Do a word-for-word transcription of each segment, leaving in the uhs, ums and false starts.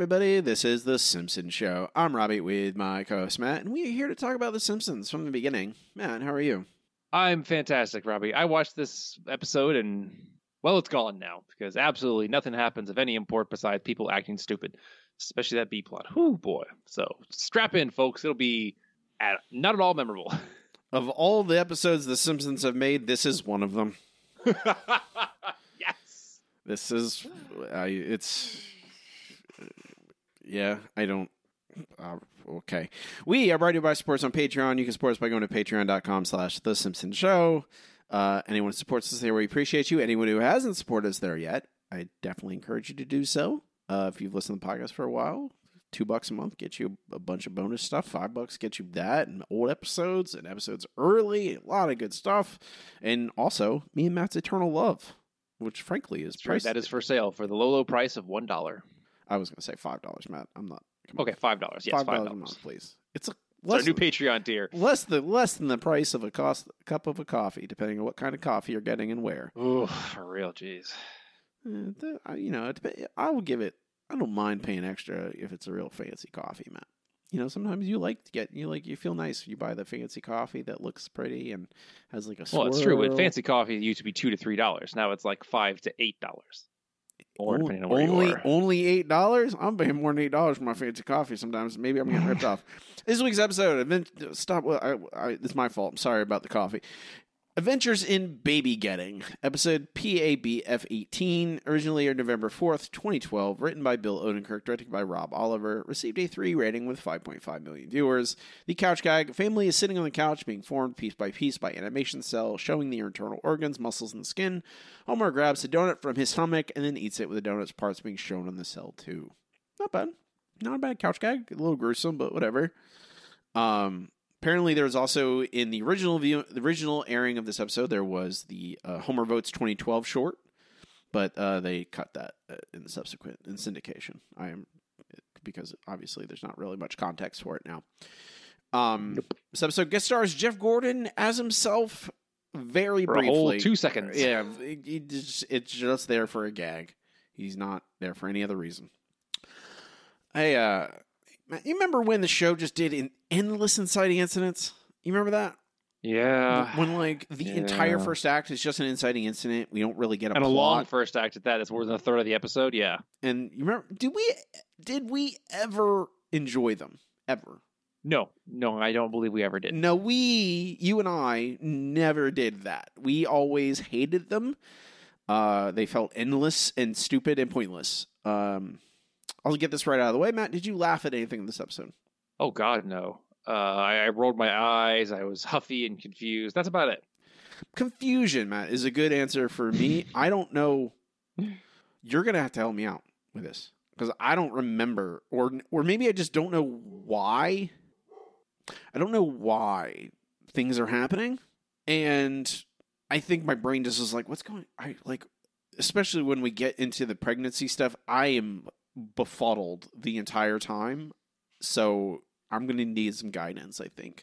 everybody. This is The Simpsons Show. I'm Robbie with my co-host Matt, and we are here to talk about The Simpsons from the beginning. Matt, how are you? I'm fantastic, Robbie. I watched this episode and, well, it's gone now because absolutely nothing happens of any import besides people acting stupid, especially that B plot. Whoo, boy. So strap in, folks. It'll be at, not at all memorable. Of all the episodes The Simpsons have made, this is one of them. Yes. This is, I. it's, yeah, I don't, uh, okay. We are brought to you by supporters on Patreon. You can support us by going to patreon.com slash The Simpsons Show. Uh, anyone who supports us there, we appreciate you. Anyone who hasn't supported us there yet, I definitely encourage you to do so. Uh, if you've listened to the podcast for a while, two bucks a month gets you a bunch of bonus stuff. Five bucks gets you that and old episodes and episodes early. A lot of good stuff. And also, me and Matt's Eternal Love, which frankly is priced. That is for sale for the low, low price of one dollar. I was going to say five dollars, Matt. I'm not. Okay, five dollars. Yes, five five dollars dollars a month, please. It's a it's our new than, Patreon tier. Less than less than the price of a cost cup of a coffee, depending on what kind of coffee you're getting and where. Ooh, for real, jeez. Uh, the, I, you know, it, I will give it. I don't mind paying extra if it's a real fancy coffee, Matt. You know, sometimes you like to get you like you feel nice if you buy the fancy coffee that looks pretty and has like a swirl. Well, it's true. But fancy coffee used to be two to three dollars. Now it's like five to eight dollars. Or only, depending on where only, you are. Only eight dollars? I'm paying more than eight dollars for my fancy coffee sometimes. Maybe I'm getting ripped off. This week's episode, Advent- stop. Well, I, I, it's my fault. I'm sorry about the coffee. Adventures in Baby Getting, episode P A B F eighteen, originally aired November fourth, twenty twelve, written by Bill Odenkirk, directed by Rob Oliver, received a three rating with five point five million viewers. The couch gag, family is sitting on the couch being formed piece by piece by animation cell, showing the internal organs, muscles, and skin. Homer grabs a donut from his stomach and then eats it with the donut's parts being shown on the cell too. Not bad. Not a bad couch gag. A little gruesome, but whatever. Um... Apparently, there was also in the original view, the original airing of this episode, there was the uh, Homer Votes twenty twelve short, but uh, they cut that uh, in the subsequent in syndication. I am because obviously there's not really much context for it now. Um, nope. This episode guest stars Jeff Gordon as himself, very for briefly, a whole two seconds. Yeah, it, it just, it's just there for a gag. He's not there for any other reason. Hey, uh. You remember when the show just did an endless inciting incidents? You remember that? Yeah. When, like, the yeah. entire first act is just an inciting incident. We don't really get a and plot. And a long first act at that. It's more than a third of the episode, yeah. And you remember, did we, did we ever enjoy them? Ever? No. No, I don't believe we ever did. No, we, you and I, never did that. We always hated them. Uh, they felt endless and stupid and pointless. Um... I'll get this right out of the way. Matt, did you laugh at anything in this episode? Oh, God, no. Uh, I, I rolled my eyes. I was huffy and confused. That's about it. Confusion, Matt, is a good answer for me. I don't know. You're going to have to help me out with this because I don't remember, or or maybe I just don't know why. I don't know why things are happening. And I think my brain just is like, what's going on? I like, especially when we get into the pregnancy stuff, I am befuddled the entire time, so I'm gonna need some guidance, I think.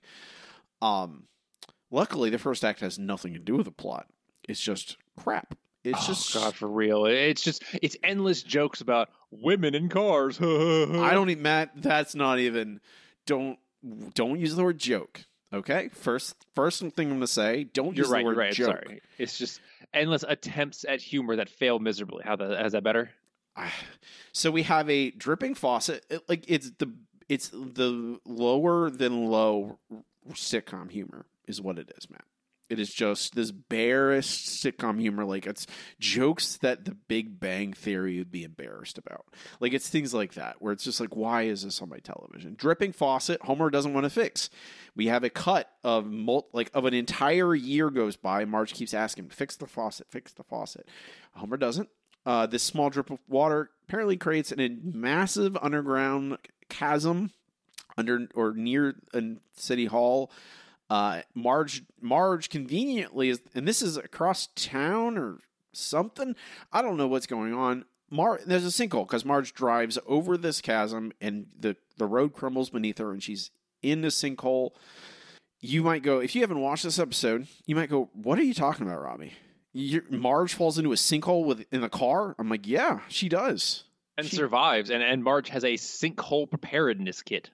Um luckily the first act has nothing to do with the plot. It's just crap. It's oh, just God, for real. It's just it's endless jokes about women in cars. I don't even Matt, that's not even don't don't use the word joke. Okay? First first thing I'm gonna say, don't you're use right, the word you're right. joke. Sorry. It's just endless attempts at humor that fail miserably. How the is that better? So we have a dripping faucet. It, like it's the it's the lower than low sitcom humor is what it is, Matt. It is just this barest sitcom humor. Like it's jokes that the Big Bang Theory would be embarrassed about. Like it's things like that where it's just like, why is this on my television? Dripping faucet. Homer doesn't want to fix. We have a cut of mul- like of an entire year goes by. Marge keeps asking, "Fix the faucet. Fix the faucet." Homer doesn't. Uh, this small drip of water apparently creates a massive underground chasm under or near a city hall. Uh, Marge, Marge conveniently is, and this is across town or something. I don't know what's going on. Mar, there's a sinkhole because Marge drives over this chasm and the, the road crumbles beneath her and she's in the sinkhole. You might go, if you haven't watched this episode, you might go, what are you talking about, Robbie? You're, Marge falls into a sinkhole with in a car? I'm like, yeah, she does. And she, survives. And, and Marge has a sinkhole preparedness kit.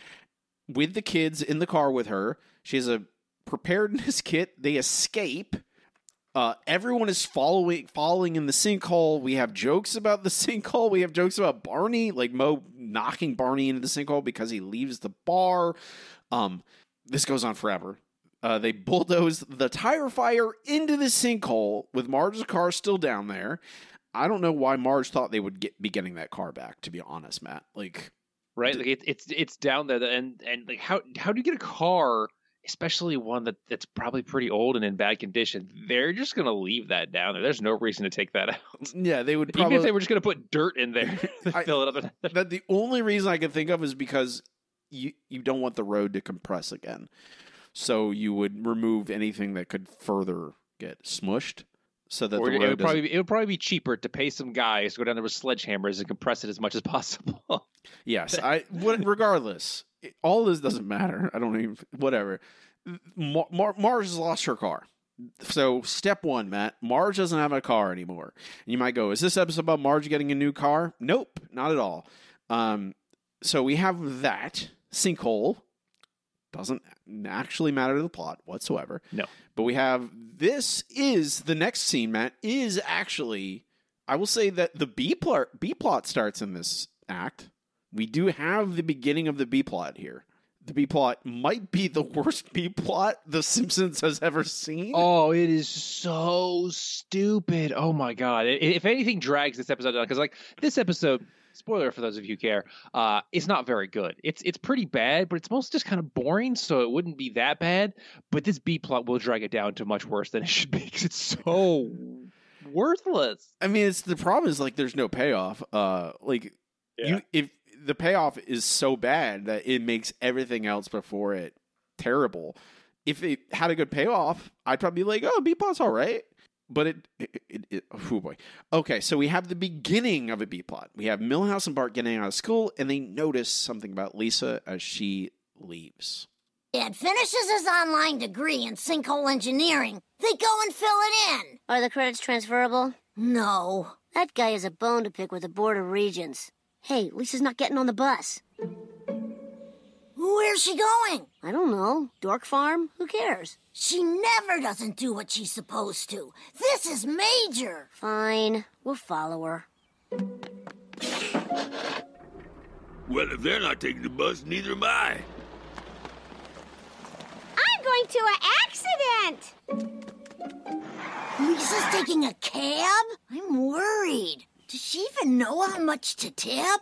With the kids in the car with her. She has a preparedness kit. They escape. Uh, everyone is following, falling in the sinkhole. We have jokes about the sinkhole. We have jokes about Barney, like Mo knocking Barney into the sinkhole because he leaves the bar. Um, this goes on forever. Uh, they bulldoze the tire fire into the sinkhole with Marge's car still down there. I don't know why Marge thought they would get, be getting that car back, to be honest, Matt. Like, right? Like it, it's it's down there, and and like how how do you get a car, especially one that, that's probably pretty old and in bad condition? They're just gonna leave that down there. There's no reason to take that out. Yeah, they would probably, even if they were just gonna put dirt in there, I, fill it up. That the only reason I can think of is because you you don't want the road to compress again. So you would remove anything that could further get smushed, so that or the road it would probably doesn't... be, it would probably be cheaper to pay some guys to go down there with sledgehammers and compress it as much as possible. Yes, I. What, regardless, it, all this doesn't matter. I don't even. Whatever. Mar- Mar- Marge has lost her car. So step one, Matt. Marge doesn't have a car anymore. And you might go, "Is this episode about Marge getting a new car?" Nope, not at all. Um, so we have that sinkhole. Doesn't actually matter to the plot whatsoever. No. But we have, this is, the next scene, Matt, is actually, I will say that the B plot, B plot starts in this act. We do have the beginning of the B plot here. The B plot might be the worst B plot The Simpsons has ever seen. Oh, it is so stupid. Oh my God. If anything drags this episode down, because like this episode, spoiler for those of you who care, uh, it's not very good. It's it's pretty bad, but it's mostly just kind of boring, so it wouldn't be that bad. But this B plot will drag it down to much worse than it should be because it's so worthless. I mean, it's the problem is like there's no payoff. Uh, like Yeah. you, if the payoff is so bad that it makes everything else before it terrible. If it had a good payoff, I'd probably be like, "Oh, B plot's all right." But it, it, it, it, oh boy. Okay, so we have the beginning of a B plot. We have Milhouse and Bart getting out of school, and they notice something about Lisa as she leaves. Dad finishes his online degree in sinkhole engineering. They go and fill it in. Are the credits transferable? No. That guy has a bone to pick with the Board of Regents. Hey, Lisa's not getting on the bus. Where's she going? I don't know. Dork Farm? Who cares? She never doesn't do what she's supposed to. This is major. Fine. We'll follow her. Well, if they're not taking the bus, neither am I. I'm going to an accident. Lisa's taking a cab? I'm worried. Does she even know how much to tip?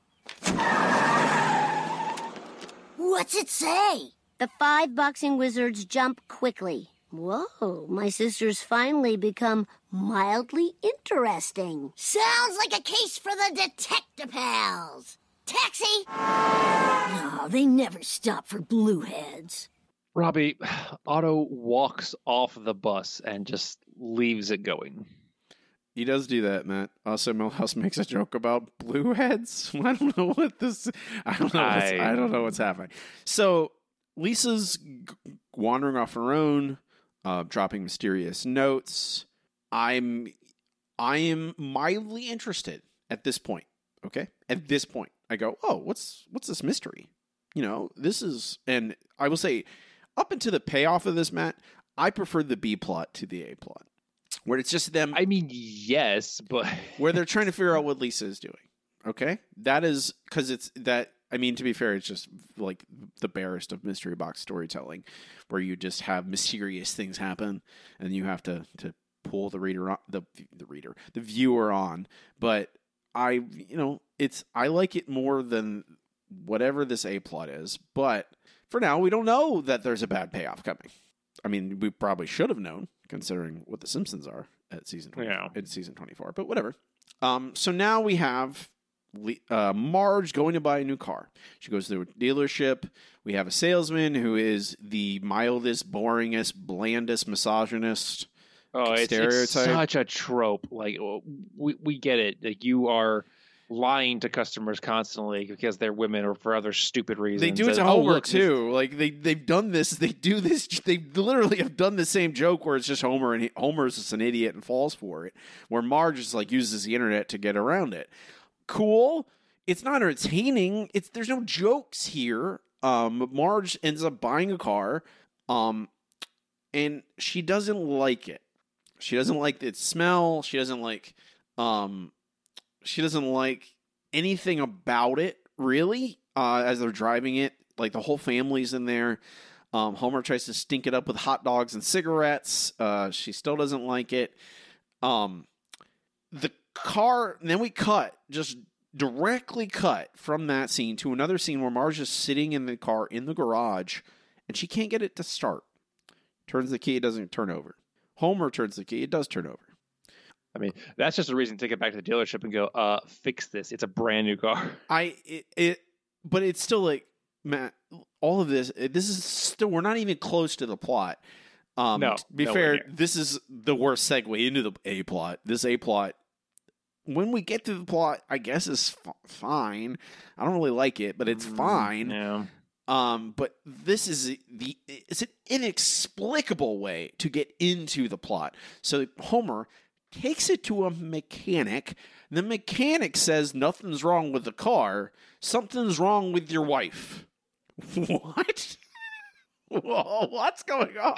What's it say? The five boxing wizards jump quickly. Whoa, my sister's finally become mildly interesting. Sounds like a case for the detective pals. Taxi! No, they never stop for blueheads. Robbie, Otto walks off the bus and just leaves it going. He does do that, Matt. Also, Milhouse makes a joke about blue heads. I don't know what this. I don't know. What's, I, I don't know what's happening. So Lisa's g- wandering off her own, uh, dropping mysterious notes. I'm, I am mildly interested at this point. Okay, at this point, I go, oh, what's what's this mystery? You know, this is, and I will say, up until the payoff of this, Matt, I preferred the B plot to the A plot. Where it's just them. I mean, yes, but where they're trying to figure out what Lisa is doing. Okay, that is because it's that. I mean, to be fair, it's just like the barest of mystery box storytelling, where you just have mysterious things happen, and you have to to pull the reader on the the reader the viewer on. But I, you know, it's I like it more than whatever this A plot is. But for now, we don't know that there's a bad payoff coming. I mean, we probably should have known, considering what The Simpsons are at season twenty, yeah. in season twenty-four. But whatever. Um, so now we have uh, Marge going to buy a new car. She goes to a dealership. We have a salesman who is the mildest, boringest, blandest misogynist. Oh, it's, stereotype. It's such a trope. Like we we get it. Like you are lying to customers constantly because they're women or for other stupid reasons. They do it to and, Homer oh, look, too. This... Like they they've done this. They do this. They literally have done the same joke where it's just Homer and he, Homer's just an idiot and falls for it. Where Marge just like uses the internet to get around it. cool. It's not entertaining. It's there's no jokes here. Um, Marge ends up buying a car, um, and she doesn't like it. She doesn't like its smell. She doesn't like, um, she doesn't like anything about it really. Uh, as they're driving it, like the whole family's in there. Um, Homer tries to stink it up with hot dogs and cigarettes. Uh, she still doesn't like it. Um, the car. Then we cut just. Directly cut from that scene to another scene where Marge is sitting in the car in the garage and she can't get it to start. Turns the key, it doesn't turn over. Homer turns the key, it does turn over. I mean, that's just a reason to take it back to the dealership and go, uh, fix this. It's a brand new car. I, it, it but it's still like, Matt, all of this, this is still, we're not even close to the plot. Um, no, to be fair, this is the worst segue into the A plot. This A plot. When we get to the plot, I guess is f- fine. I don't really like it, but it's fine. Yeah. Um, but this is the it's an inexplicable way to get into the plot. So Homer takes it to a mechanic. The mechanic says nothing's wrong with the car. Something's wrong with your wife. What? Whoa, what's going on?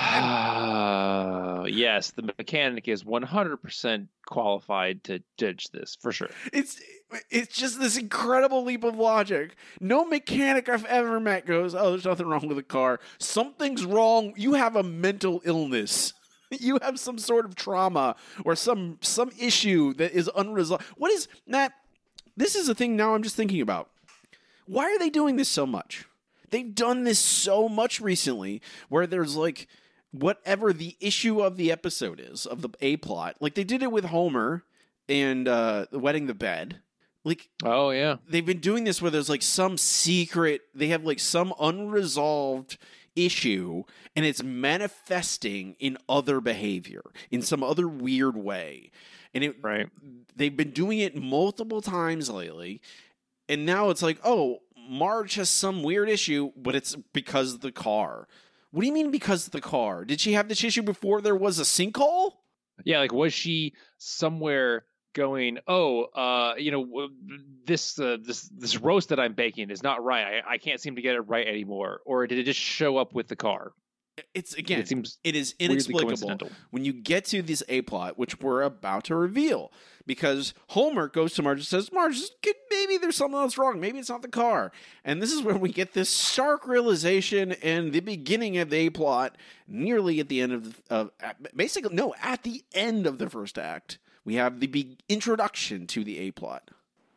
Uh, yes, the mechanic is one hundred percent qualified to judge this, for sure. It's it's just this incredible leap of logic. No mechanic I've ever met goes, oh, there's nothing wrong with the car. Something's wrong. You have a mental illness. You have some sort of trauma or some some issue that is unresolved. What is that? This is a thing now I'm just thinking about. Why are they doing this so much? They've done this so much recently where there's like whatever the issue of the episode is, of the A plot. Like they did it with Homer and uh, Wetting the Bed. Like, oh, yeah. They've been doing this where there's like some secret, they have like some unresolved issue and it's manifesting in other behavior, in some other weird way. And it, right. They've been doing it multiple times lately. And now it's like, oh, Marge has some weird issue, but it's because of the car. What do you mean because of the car? Did she have this issue before there was a sinkhole? Yeah, like was she somewhere going, oh, uh, you know, this uh, this this roast that I'm baking is not right. I, I can't seem to get it right anymore. Or did it just show up with the car? It's again, it seems it is inexplicable when you get to this A plot, which we're about to reveal, because Homer goes to Marge and says, "Marge, maybe there's something else wrong. Maybe it's not the car." And this is where we get this stark realization and the beginning of the A plot, nearly at the end of, of basically no, at the end of the first act, we have the be- introduction to the A plot.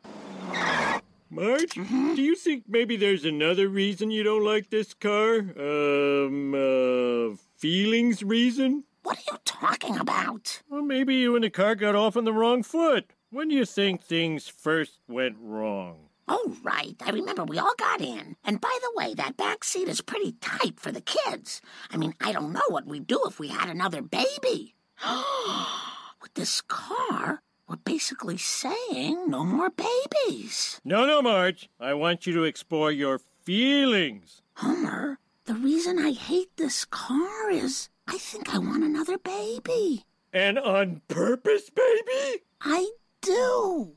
Marge, mm-hmm. do you think maybe there's another reason you don't like this car? Um, uh, feelings reason? What are you talking about? Well, maybe you and the car got off on the wrong foot. When do you think things first went wrong? Oh, right. I remember we all got in. And by the way, that back seat is pretty tight for the kids. I mean, I don't know what we'd do if we had another baby. With this car, we're basically saying no more babies. No, no, Marge. I want you to explore your feelings. Homer, the reason I hate this car is I think I want another baby. An on purpose baby? I do.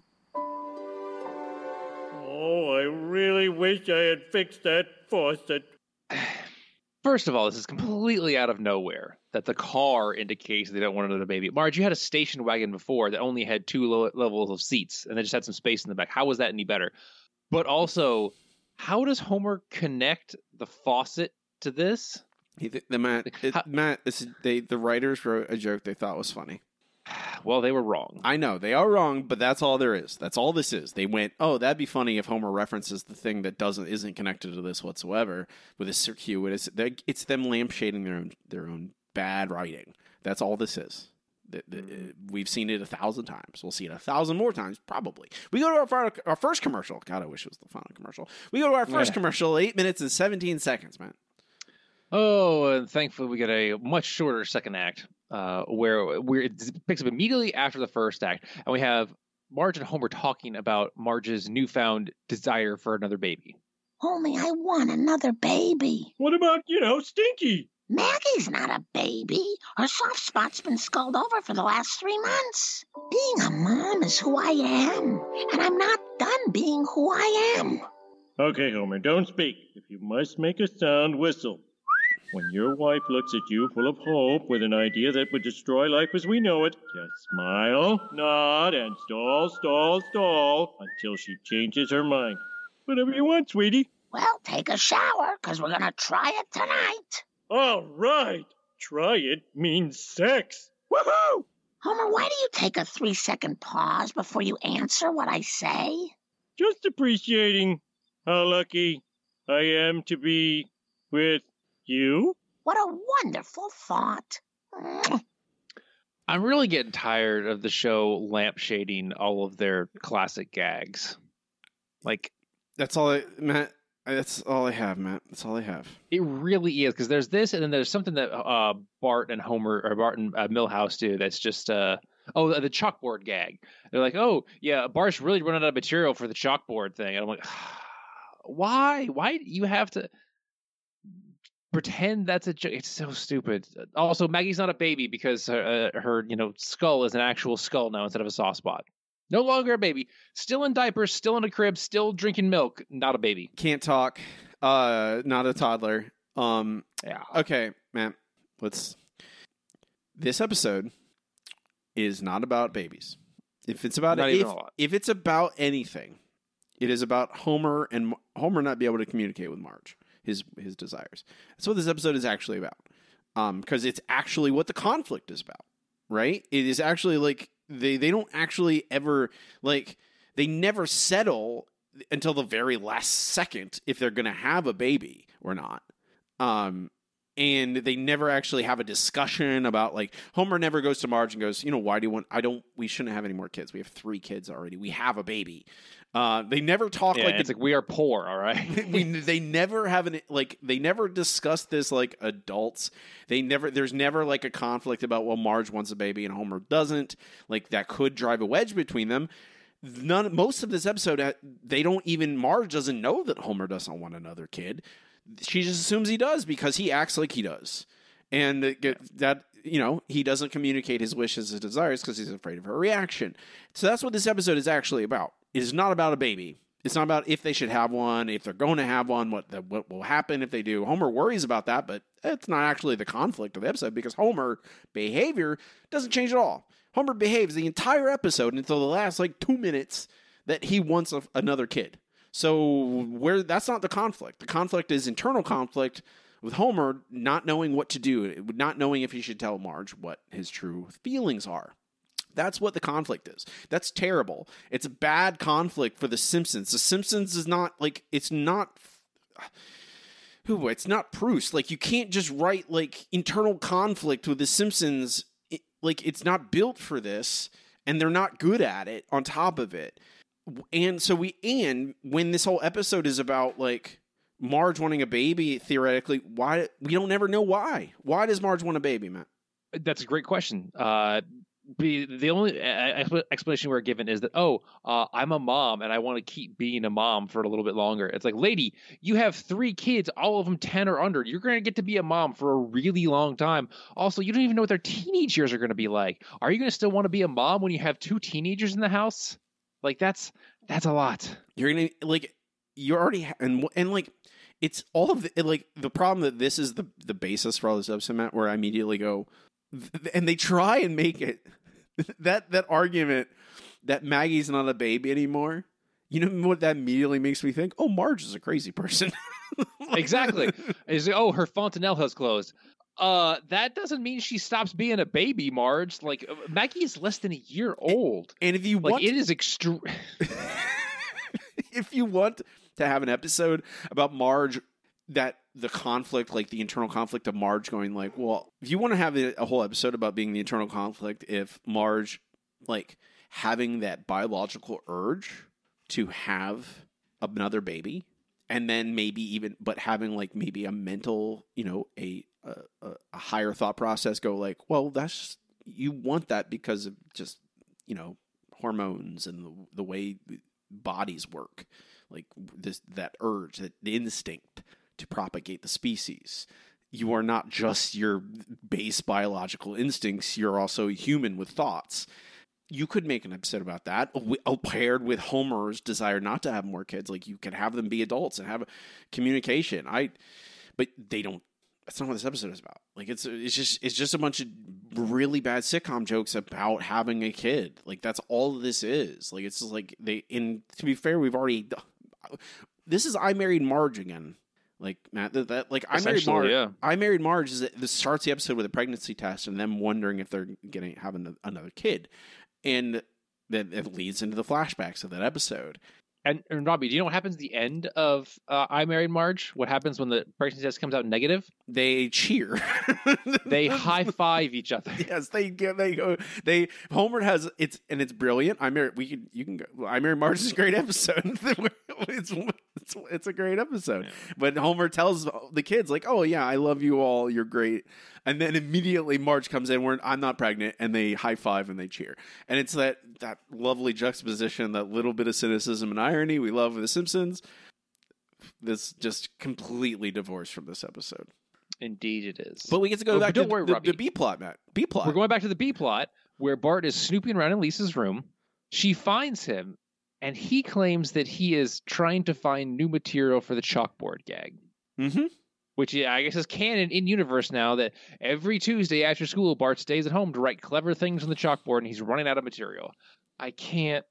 Oh, I really wish I had fixed that faucet. First of all, this is completely out of nowhere that the car indicates they don't want another baby. Marge, you had a station wagon before that only had two lo- levels of seats and they just had some space in the back. How was that any better? But also, how does Homer connect the faucet to this? He, the, the Matt, it, how, Matt, this is, they the writers wrote a joke they thought was funny. Well, they were wrong. I know they are wrong, but that's all there is. That's all this is. They went, oh, that'd be funny if Homer references the thing that doesn't isn't connected to this whatsoever with a circuit. It's it's them lampshading their own their own bad writing. That's all this is. The, the, we've seen it a thousand times. We'll see it a thousand more times, probably. We go to our, our first commercial. God, I wish it was the final commercial. We go to our first yeah. commercial, eight minutes and seventeen seconds, man. Oh, and thankfully we get a much shorter second act, uh, where where it picks up immediately after the first act, and we have Marge and Homer talking about Marge's newfound desire for another baby. Only I want another baby. What about, you know, Stinky? Maggie's not a baby. Her soft spot's been skulled over for the last three months. Being a mom is who I am, and I'm not done being who I am. Okay, Homer, don't speak. If you must make a sound, whistle. When your wife looks at you full of hope with an idea that would destroy life as we know it, just smile, nod, and stall, stall, stall until she changes her mind. Whatever you want, sweetie. Well, take a shower, because we're going to try it tonight. All right. Try it means sex. Woohoo! Homer, why do you take a three-second pause before you answer what I say? Just appreciating how lucky I am to be with you. What a wonderful thought. I'm really getting tired of the show lampshading all of their classic gags. Like, That's all I, Matt. That's all I have, Matt. That's all I have. it really is, because there's this, and then there's something that uh, Bart and Homer, or Bart and uh, Milhouse do that's just, uh, oh, the, the chalkboard gag. They're like, oh, yeah, Bart's really running out of material for the chalkboard thing. And I'm like, why? Why do you have to pretend that's a joke? It's so stupid. Also, Maggie's not a baby because her, uh, her, you know, skull is an actual skull now instead of a soft spot. No longer a baby. Still in diapers, still in a crib, still drinking milk. Not a baby. Can't talk. Uh, not a toddler. Um, Yeah. okay, Matt. Let's. This episode is not about babies. If it's about Not if, even a lot. if it's about anything, it is about Homer and Homer not be able to communicate with Marge, his his desires. That's what this episode is actually about. Um, because it's actually what the conflict is about, right? It is actually like they they don't actually ever like they never settle until the very last second if they're going to have a baby or not. Um, and they never actually have a discussion about, like, Homer never goes to Marge and goes, you know, why do you want, I don't, we shouldn't have any more kids. We have three kids already. We have a baby. Uh, they never talk Yeah, like, it's the, like we are poor, all right? we, they never have an, like, they never discuss this like adults. They never, there's never like a conflict about, well, Marge wants a baby and Homer doesn't. Like, that could drive a wedge between them. None, most of this episode, they don't even, Marge doesn't know that Homer doesn't want another kid. She just assumes he does because he acts like he does. And that, you know, he doesn't communicate his wishes, his desires because he's afraid of her reaction. So that's what this episode is actually about. It is not about a baby. It's not about if they should have one, if they're going to have one, what the, what will happen if they do. Homer worries about that, but it's not actually the conflict of the episode because Homer behavior doesn't change at all. Homer behaves the entire episode until the last like two minutes that he wants a, another kid. So where that's not the conflict. The conflict is internal conflict with Homer not knowing what to do, not knowing if he should tell Marge what his true feelings are. That's what the conflict is. That's terrible. It's a bad conflict for The Simpsons. The Simpsons is not like, it's not, ooh, it's not Proust. Like, you can't just write like internal conflict with The Simpsons. It, like, it's not built for this, and they're not good at it on top of it. And so we, and when this whole episode is about like Marge wanting a baby, theoretically, why, we don't ever know why. Why does Marge want a baby, Matt? That's a great question. Uh, the, the only uh, explanation we're given is that, oh, uh, I'm a mom and I want to keep being a mom for a little bit longer. It's like, lady, you have three kids, all of them ten or under. You're going to get to be a mom for a really long time. Also, you don't even know what their teenage years are going to be like. Are you going to still want to be a mom when you have two teenagers in the house? Like, that's that's a lot. You're gonna like you already ha- and and like it's all of the like the problem that this is the the basis for all this episode, Matt, where I immediately go and they try and make it that that argument that Maggie's not a baby anymore. You know what that immediately makes me think? Oh, Marge is a crazy person. Exactly. Is oh, her fontanelle has closed. Uh, that doesn't mean she stops being a baby, Marge. Like, Maggie is less than a year old. And if you like, want, it is extreme. If you want to have an episode about Marge, that the conflict, like the internal conflict of Marge going like, well, if you want to have a, a whole episode about being the internal conflict, if Marge, like, having that biological urge to have another baby, and then maybe even, but having like maybe a mental, you know, a a, a higher thought process go like, well, that's, you want that because of just, you know, hormones and the, the way bodies work, like this, that urge, that the instinct to propagate the species. you are not just your base biological instincts. You're also a human with thoughts. You could make an episode about that, paired with Homer's desire not to have more kids. Like, you could have them be adults and have communication. I, but they don't. That's not what this episode is about. Like, it's it's just it's just a bunch of really bad sitcom jokes about having a kid. Like, that's all this is. Like, it's just like they. In to be fair, we've already. This is I Married Marge again. Like, Matt, that, that like I Married Marge. Yeah. I Married Marge is that this starts the episode with a pregnancy test and them wondering if they're getting having another kid. And then it leads into the flashbacks of that episode. And, and Robbie, do you know what happens at the end of uh, I Married Marge? What happens when the pregnancy test comes out negative? They cheer. They high five each other. Yes, they get. They go. They Homer has it's and it's brilliant. I Married. We can. You can go. I Married Marge is a great episode. it's, it's it's a great episode. Yeah. But Homer tells the kids like, "Oh yeah, I love you all. You're great." And then immediately Marge comes in where I'm not pregnant, and they high five and they cheer. And it's that that lovely juxtaposition, that little bit of cynicism and irony we love with The Simpsons. This just completely divorced from this episode. Indeed it is. But we get to go well, back to worry, the, Robbie. the B plot, Matt. B plot. We're going back to the B plot where Bart is snooping around in Lisa's room. She finds him, and he claims that he is trying to find new material for the chalkboard gag. Mm-hmm. Which I guess is canon in universe now, that every Tuesday after school, Bart stays at home to write clever things on the chalkboard, and he's running out of material. I can't.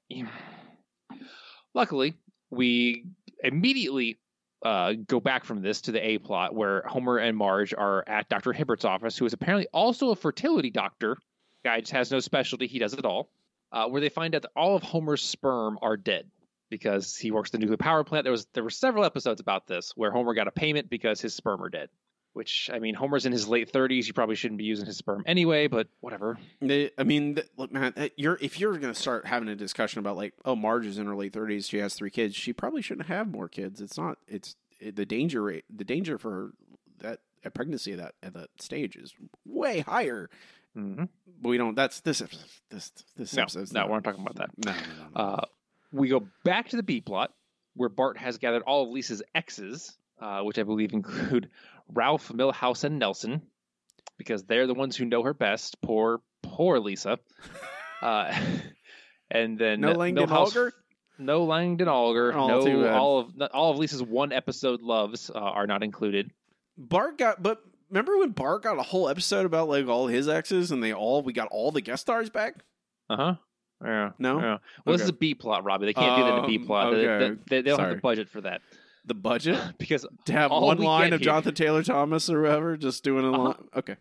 Luckily, we immediately uh, go back from this to the A plot, where Homer and Marge are at Doctor Hibbert's office, who is apparently also a fertility doctor. Guy just has no specialty; he does it all. Uh, where they find out that all of Homer's sperm are dead, because he works at the nuclear power plant. There was there were several episodes about this where Homer got a payment because his sperm are dead. Which, I mean, Homer's in his late thirties. You probably shouldn't be using his sperm anyway, but whatever. They, I mean, look, man, you're if you're going to start having a discussion about, like, oh, Marge is in her late thirties, she has three kids, she probably shouldn't have more kids. It's not. It's it, the danger rate. The danger for her, that a pregnancy at that at that stage is way higher. Mm-hmm. But we don't. That's this this this no, episode's no, not, we're not talking about that. No, no, no. no. Uh, we go back to the B plot, where Bart has gathered all of Lisa's exes, uh, which I believe include Ralph, Milhouse, and Nelson, because they're the ones who know her best. Poor, poor Lisa. Uh, and then no Langdon Milhouse, Alger? No Langdon Alger. Oh, no, too bad. all of all of Lisa's one episode loves uh, are not included. Bart got, but remember when Bart got a whole episode about, like, all his exes, and they all we got all the guest stars back? Uh huh. Yeah. No? Yeah. Well, Okay. this is a B plot, Robbie. They can't do that in a B Um, plot. okay. They, they, they don't Sorry. have the budget for that. The budget Because to have all one we line get of here- Jonathan Taylor Thomas or whatever, just doing a Uh-huh. line. Okay.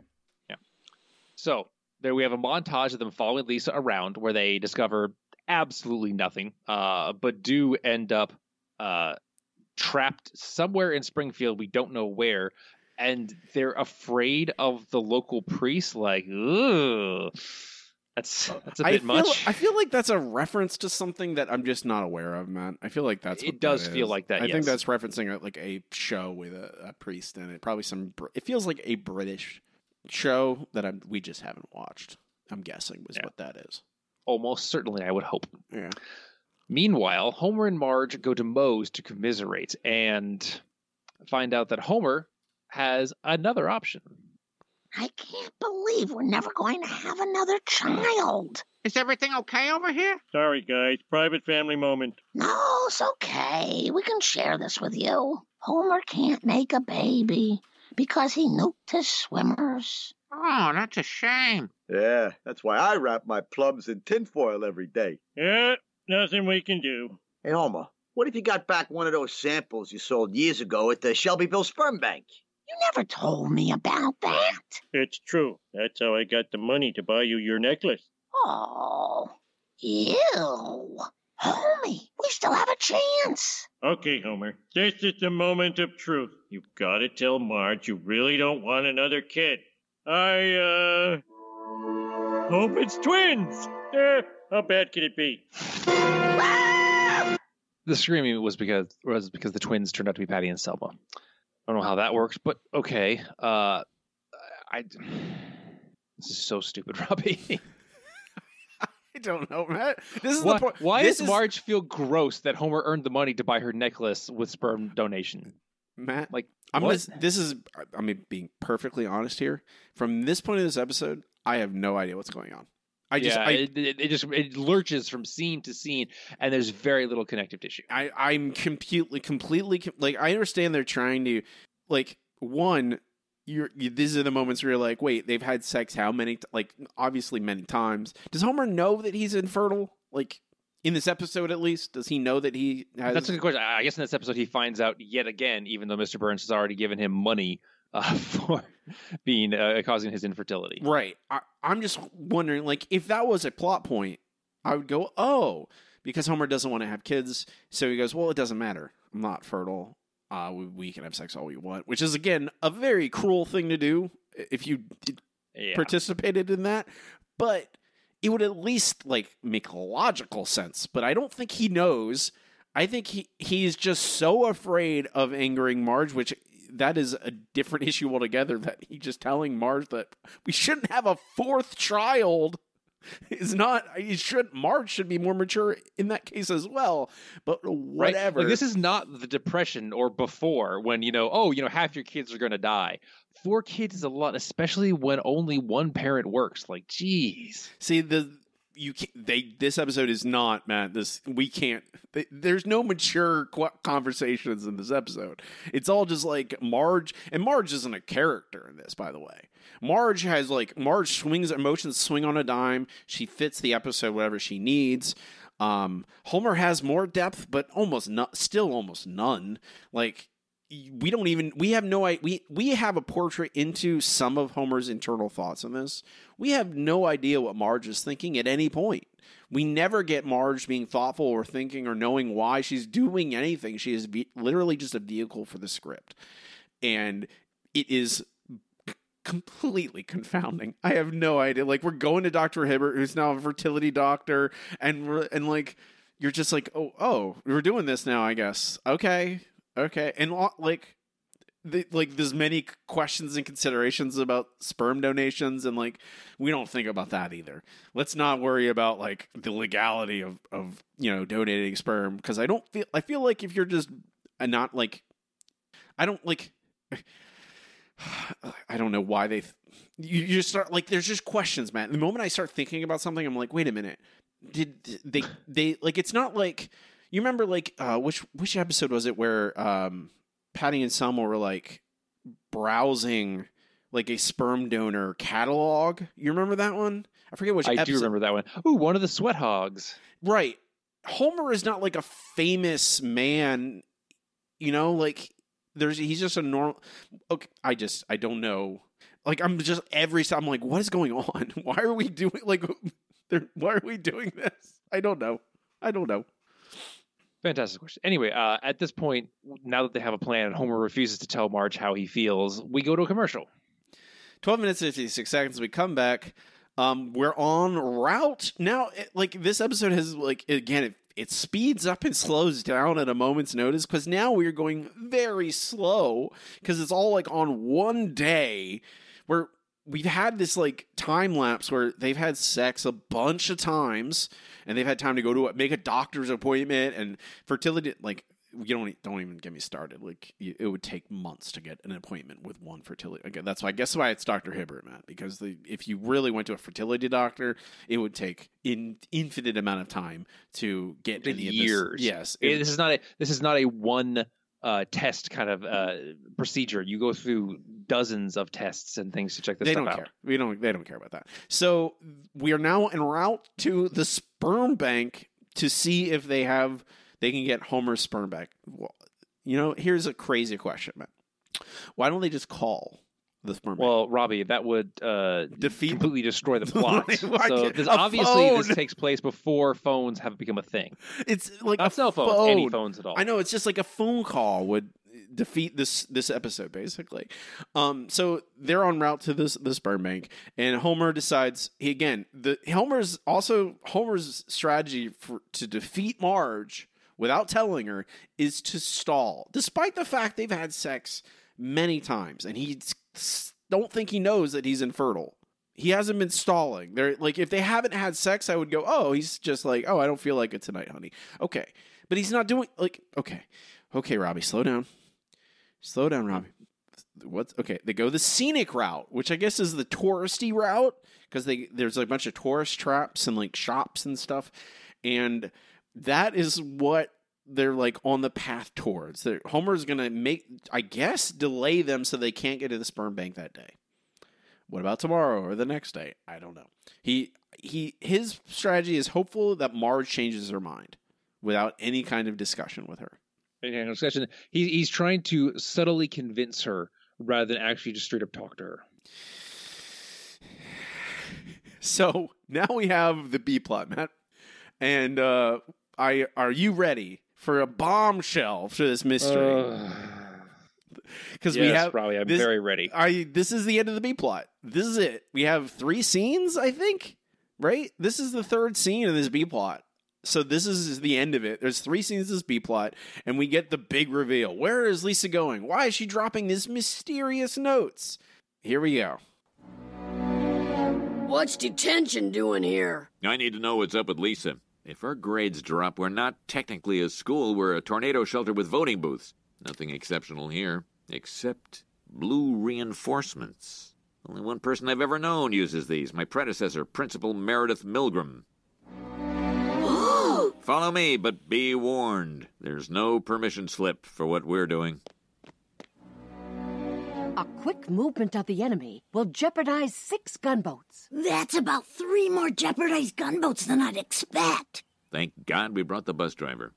So there we have a montage of them following Lisa around where they discover absolutely nothing, uh, but do end up uh, trapped somewhere in Springfield. We don't know where. And they're afraid of the local priest. Like, ugh. That's, that's a I bit feel, much. I feel like that's a reference to something that I'm just not aware of, man. I feel like that's what It does that feel is. like that, I yes. think that's referencing a, like a show with a, a priest in it. Probably some. Br- It feels like a British show that I'm, we just haven't watched. I'm guessing was Yeah. what that is. Almost certainly, I would hope. Yeah. Meanwhile, Homer and Marge go to Moe's to commiserate and find out that Homer has another option. I can't believe we're never going to have another child. Is everything okay over here? Sorry, guys. Private family moment. No, it's okay. We can share this with you. Homer can't make a baby because he nuked his swimmers. Oh, that's a shame. Yeah, that's why I wrap my plums in tinfoil every day. Yeah, nothing we can do. Hey, Homer, what if you got back one of those samples you sold years ago at the Shelbyville Sperm Bank? You never told me about that. It's true. That's how I got the money to buy you your necklace. Oh, ew. Homie, we still have a chance. Okay, Homer. This is the moment of truth. You've got to tell Marge you really don't want another kid. I, uh... hope it's twins. Eh, how bad could it be? The screaming was because was because the twins turned out to be Patty and Selma. I don't know how that works, but okay. Uh, I this is so stupid, Robbie. I don't know, Matt. This is why the point. why this does Marge feel gross that Homer earned the money to buy her necklace with sperm donation? Matt. Like, I'm what? gonna, this is, I mean, being perfectly honest here. From this point of this episode, I have no idea what's going on. I just, yeah, I, it, it, it just it lurches from scene to scene, and there's very little connective tissue. I, I'm completely, completely, like, I understand they're trying to, like, one, you're, you, these are the moments where you're like, wait, they've had sex how many, t- like, obviously many times. Does Homer know that he's infertile? Like, in this episode, at least, does he know that he has? That's a good question. I guess in this episode, he finds out yet again, even though Mister Burns has already given him money uh, for being uh, causing his infertility. Right. I, I'm just wondering, like, if that was a plot point, I would go, oh, because Homer doesn't want to have kids, so he goes, well, it doesn't matter. I'm not fertile. Uh, we, we can have sex all we want, which is, again, a very cruel thing to do if you Yeah. participated in that. But it would at least, like, make logical sense. But I don't think he knows. I think he he's just so afraid of angering Marge, which that is a different issue altogether, that he's just telling Marge that we shouldn't have a fourth child is not, he should, Marge should be more mature in that case as well, but whatever. Right? Like, this is not the Depression or before when, you know, oh, you know, half your kids are going to die. Four kids is a lot, especially when only one parent works. Like, geez. See, the you can't, they this episode is not, Matt. This we can't. They, there's no mature qu- conversations in this episode. It's all just like Marge, and Marge isn't a character in this, by the way. Marge has like Marge swings emotions swing on a dime. She fits the episode whatever she needs. Um, Homer has more depth, but almost not, still almost none. Like. We don't even, we have no idea, we, we have a portrait into some of Homer's internal thoughts on this. We have no idea what Marge is thinking at any point. We never get Marge being thoughtful or thinking or knowing why she's doing anything. She is ve- literally just a vehicle for the script. And it is completely confounding. I have no idea. Like, we're going to Doctor Hibbert, who's now a fertility doctor, and we're, and like, you're just like, oh, oh, we're doing this now, I guess. Okay. Okay, and like, the, like, there's many questions and considerations about sperm donations, and like, we don't think about that either. Let's not worry about like the legality of, of you know donating sperm, because I don't feel I feel like if you're just uh, not like, I don't like, I don't know why they, you, you start like, there's just questions, man. The moment I start thinking about something, I'm like, wait a minute, did they they like? It's not like. You remember, like, uh, which which episode was it where um, Patty and Selma were, like, browsing, like, a sperm donor catalog? You remember that one? I forget which I episode. do remember that one. Ooh, one of the Sweat Hogs. Right. Homer is not, like, a famous man, you know? Like, there's he's just a normal... Okay, I just, I don't know. Like, I'm just, every time, I'm like, what is going on? Why are we doing, like, why are we doing this? I don't know. I don't know. Fantastic question. Anyway, uh, at this point, now that they have a plan and Homer refuses to tell Marge how he feels, we go to a commercial. twelve minutes, fifty-six seconds. We come back. Um, we're on route. Now, it, like, this episode has, like, again, it, it speeds up and slows down at a moment's notice, because now we're going very slow, because it's all, like, on one day where we've had this, like, time lapse where they've had sex a bunch of times, and they've had time to go to a, make a doctor's appointment, and fertility, like, you don't don't even get me started. Like, you, it would take months to get an appointment with one fertility. Okay, that's why I guess why it's Doctor Hibbert, Matt, because the, if you really went to a fertility doctor, it would take an infinite amount of time to get any years. Of this. Yes, it, this is not a this is not a one uh, test kind of uh, procedure. You go through dozens of tests and things to check this they stuff don't out. care. We don't. They don't care about that. So we are now en route to the sperm bank to see if they have. They can get Homer's sperm back. Well, you know, here's a crazy question, man. Why don't they just call the sperm bank? Well, Robbie, that would uh, Defeat- completely destroy the plot. Why so can't- this, a obviously, phone! this takes place before phones have become a thing. It's like Not a cell phones, phone. any phones at all. I know, it's just like a phone call would defeat this this episode, basically. Um, so they're en route to this the sperm bank, and Homer decides he, again. The Homer's also Homer's strategy for to defeat Marge without telling her is to stall, despite the fact they've had sex many times, and he don't think he knows that he's infertile. He hasn't been stalling. They're like, if they haven't had sex, I would go, oh, he's just like, oh, I don't feel like it tonight, honey. Okay. But he's not doing like, okay. Okay, Robbie, slow down. Slow down, Robbie. What's okay? They go the scenic route, which I guess is the touristy route, because they there's like a bunch of tourist traps and like shops and stuff, and that is what they're like on the path towards. They're, Homer's gonna make, I guess, delay them so they can't get to the sperm bank that day. What about tomorrow or the next day? I don't know. He he his strategy is hopeful that Marge changes her mind without any kind of discussion with her. Yeah, no discussion. He, he's trying to subtly convince her rather than actually just straight up talk to her. So now we have the B plot, Matt. And uh, I are you ready for a bombshell for this mystery? Because yes, we have probably. I'm this, very ready. I this is the end of the B plot. This is it. We have three scenes, I think. Right? This is the third scene of this B plot. So this is the end of it. There's three scenes of this B plot, and we get the big reveal. Where is Lisa going? Why is she dropping these mysterious notes? Here we go. What's detention doing here? I need to know what's up with Lisa. If her grades drop, we're not technically a school. We're a tornado shelter with voting booths. Nothing exceptional here, except blue reinforcements. Only one person I've ever known uses these. My predecessor, Principal Meredith Milgram. Follow me, but be warned. There's no permission slip for what we're doing. A quick movement of the enemy will jeopardize six gunboats. That's about three more jeopardized gunboats than I'd expect. Thank God we brought the bus driver.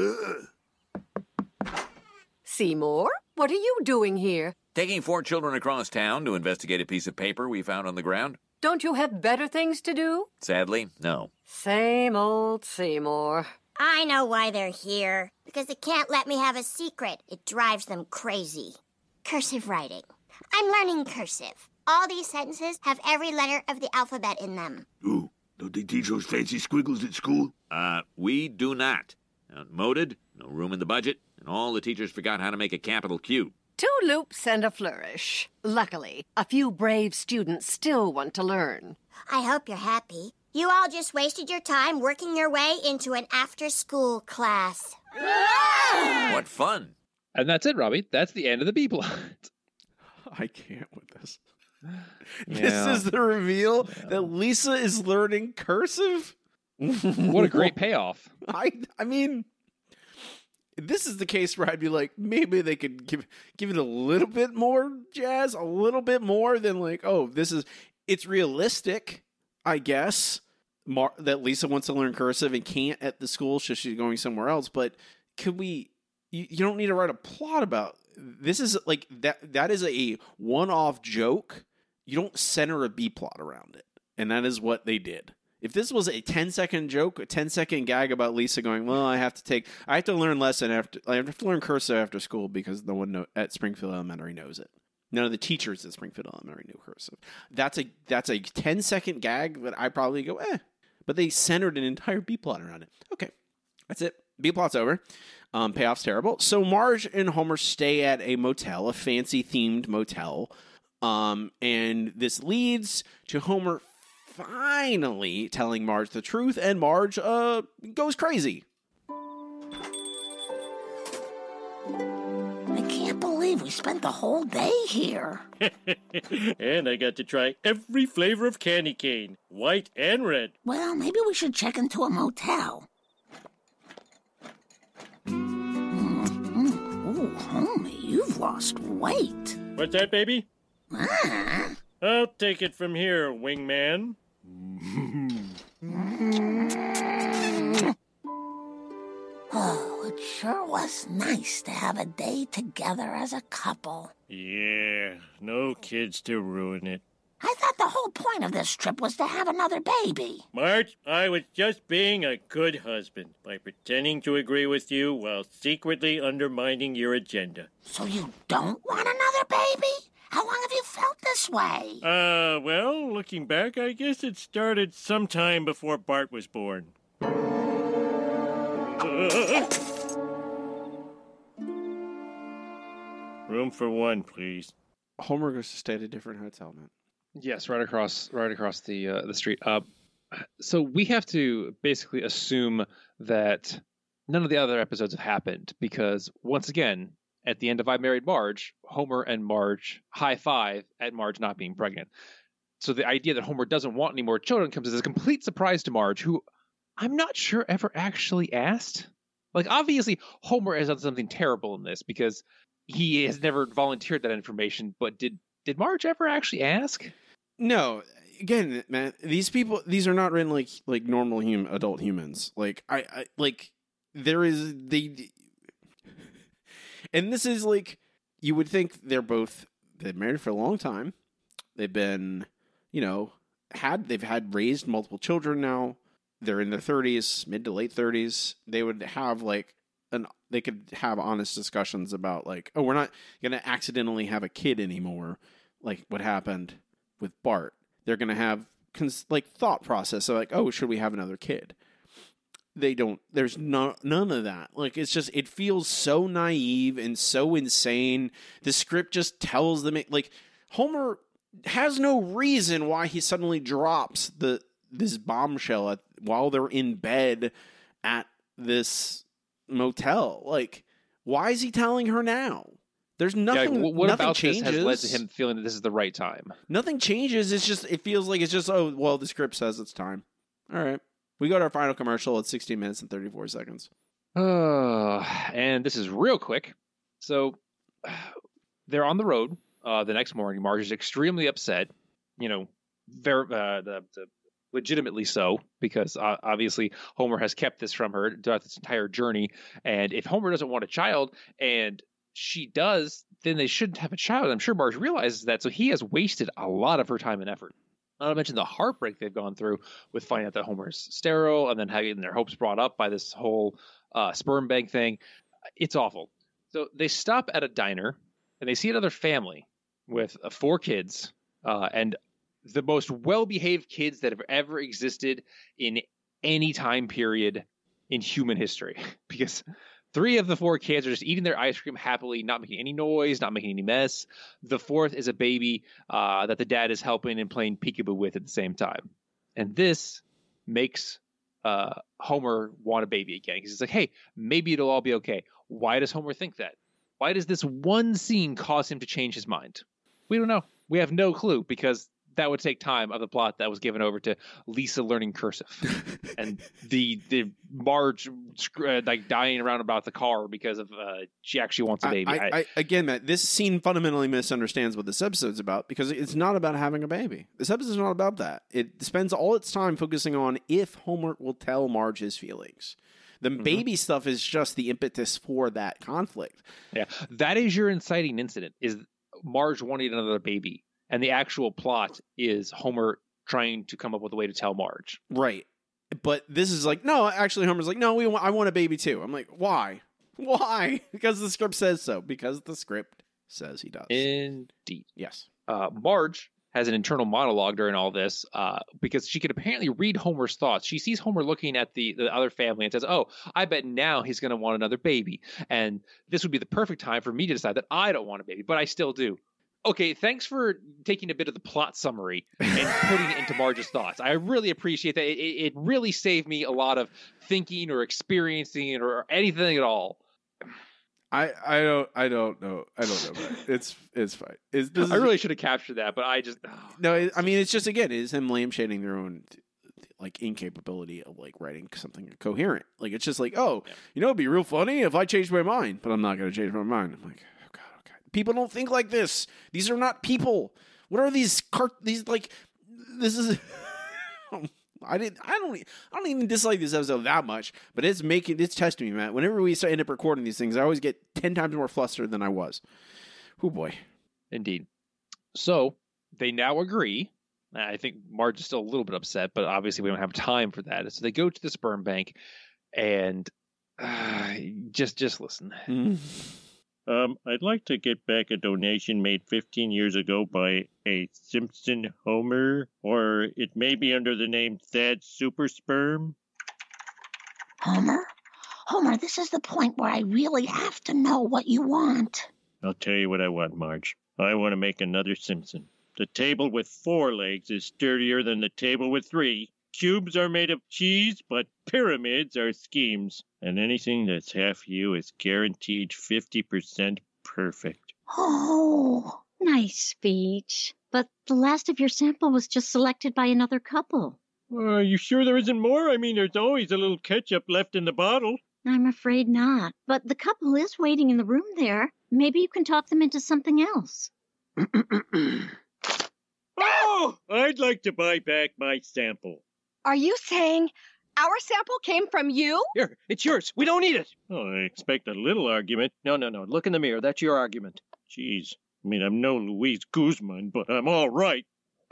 Seymour, what are you doing here? Taking four children across town to investigate a piece of paper we found on the ground. Don't you have better things to do? Sadly, no. Same old Seymour. I know why they're here. Because they can't let me have a secret. It drives them crazy. Cursive writing. I'm learning cursive. All these sentences have every letter of the alphabet in them. Ooh, don't they teach those fancy squiggles at school? Uh, we do not. Outmoded, no room in the budget, and all the teachers forgot how to make a capital Q. Two loops and a flourish. Luckily, a few brave students still want to learn. I hope you're happy. You all just wasted your time working your way into an after-school class. What fun. And that's it, Robbie. That's the end of the B plot. I can't with this. Yeah. This is the reveal yeah. that Lisa is learning cursive? What a great payoff. I I mean, this is the case where I'd be like, maybe they could give give it a little bit more jazz, a little bit more than like, oh, this is, it's realistic, I guess, Mar- that Lisa wants to learn cursive and can't at the school, so she's going somewhere else. But could we, you, you don't need to write a plot about, this is like, that. that is a one-off joke. You don't center a B plot around it. And that is what they did. If this was a ten-second joke, a ten-second gag about Lisa going, well, I have to take, I have to learn lesson after, I have to learn cursive after school because no one know, at Springfield Elementary knows it. None of the teachers at Springfield Elementary knew cursive. That's a that's a ten-second gag that I probably go, eh. But they centered an entire B plot around it. Okay, that's it. B plot's over. Um, payoff's terrible. So Marge and Homer stay at a motel, a fancy-themed motel. Um, and this leads to Homer finally telling Marge the truth, and Marge uh goes crazy. I can't believe we spent the whole day here. And I got to try every flavor of candy cane, white and red. Well, maybe we should check into a motel. Mm-hmm. Oh, homie, you've lost weight. What's that, baby? Ah. I'll take it from here, wingman. Oh, it sure was nice to have a day together as a couple. Yeah, no kids to ruin it. I thought the whole point of this trip was to have another baby. Marge, I was just being a good husband by pretending to agree with you while secretly undermining your agenda. So you don't want another baby? How long have you felt this way? Uh, well, looking back, I guess it started sometime before Bart was born. Room for one, please. Homer goes to stay at a different hotel, man. Yes, right across, right across the uh, the street. Uh, so we have to basically assume that none of the other episodes have happened because, once again, at the end of I Married Marge, Homer and Marge high five at Marge not being pregnant. So the idea that Homer doesn't want any more children comes as a complete surprise to Marge, who I'm not sure ever actually asked. Like, obviously, Homer has done something terrible in this because he has never volunteered that information, but did did Marge ever actually ask? No. Again, man, these people, these are not written like like normal hum, adult humans. Like, I, I like, there is, they, and this is like, you would think they're both, they've married for a long time. They've been, you know, had, they've had raised multiple children now. They're in their thirties, mid to late thirties. They would have like an, they could have honest discussions about like, oh, we're not going to accidentally have a kid anymore. Like what happened with Bart. They're going to have cons- like thought process. So like, oh, should we have another kid? They don't, there's no, none of that. Like, it's just, it feels so naive and so insane. The script just tells them, it, like, Homer has no reason why he suddenly drops the this bombshell at, while they're in bed at this motel. Like, why is he telling her now? There's nothing. Yeah, what nothing about changes. this has led to him feeling that this is the right time? Nothing changes. It's just, it feels like it's just, oh, well, the script says it's time. All right. We go to our final commercial at sixteen minutes and thirty-four seconds. Uh, and this is real quick. So they're on the road uh, the next morning. Marge is extremely upset. You know, very, uh, the, the legitimately so, because uh, obviously Homer has kept this from her throughout this entire journey. And if Homer doesn't want a child and she does, then they shouldn't have a child. I'm sure Marge realizes that. So he has wasted a lot of her time and effort. Not to mention the heartbreak they've gone through with finding out that Homer's sterile and then having their hopes brought up by this whole uh, sperm bank thing. It's awful. So they stop at a diner and they see another family with uh, four kids uh, and the most well-behaved kids that have ever existed in any time period in human history. Because three of the four kids are just eating their ice cream happily, not making any noise, not making any mess. The fourth is a baby uh, that the dad is helping and playing peekaboo with at the same time. And this makes uh, Homer want a baby again. Because he's like, hey, maybe it'll all be okay. Why does Homer think that? Why does this one scene cause him to change his mind? We don't know. We have no clue because that would take time of the plot that was given over to Lisa learning cursive and the the Marge uh, like dying around about the car because of uh, she actually wants a baby. I, I, I, again, Matt, this scene fundamentally misunderstands what this episode's about because it's not about having a baby. This episode's not about that. It spends all its time focusing on if Homer will tell Marge his feelings. The mm-hmm. baby stuff is just the impetus for that conflict. Yeah, that is your inciting incident, is Marge wanting another baby. And the actual plot is Homer trying to come up with a way to tell Marge. Right. But this is like, no, actually Homer's like, no, we want, I want a baby too. I'm like, why? Why? Because the script says so. Because the script says he does. Indeed. Yes. Uh, Marge has an internal monologue during all this uh, because she could apparently read Homer's thoughts. She sees Homer looking at the, the other family and says, oh, I bet now he's going to want another baby. And this would be the perfect time for me to decide that I don't want a baby, but I still do. Okay, thanks for taking a bit of the plot summary and putting it into Marge's thoughts. I really appreciate that. It, it really saved me a lot of thinking or experiencing or anything at all. I, I don't I don't know I don't know. Man. It's it's fine. It's, this I is, really should have captured that, but I just oh, no. It, I mean, it's just again, it's him lampshading their own like incapability of like writing something coherent. Like it's just like, oh, yeah. you know, it'd be real funny if I changed my mind, but I'm not going to change my mind. I'm like. People don't think like this. These are not people. What are these cart? These like this is. I didn't. I don't. I don't even dislike this episode that much. But it's making. It's testing me, Matt. Whenever we start end up recording these things, I always get ten times more flustered than I was. Oh boy. Indeed. So they now agree. I think Marge is still a little bit upset, but obviously we don't have time for that. So they go to the sperm bank, and uh, just just listen. Mm. Um, I'd like to get back a donation made fifteen years ago by a Simpson Homer, or it may be under the name Thad Super Sperm. Homer? Homer, this is the point where I really have to know what you want. I'll tell you what I want, Marge. I want to make another Simpson. The table with four legs is sturdier than the table with three. Cubes are made of cheese, but pyramids are schemes. And anything that's half you is guaranteed fifty percent perfect. Oh, nice speech. But the last of your sample was just selected by another couple. Are you sure there isn't more? I mean, there's always a little ketchup left in the bottle. I'm afraid not. But the couple is waiting in the room there. Maybe you can talk them into something else. Oh, I'd like to buy back my sample. Are you saying our sample came from you? Here, it's yours. We don't need it. Oh, I expect a little argument. No, no, no. Look in the mirror. That's your argument. Jeez. I mean, I'm no Luis Guzman, but I'm all right.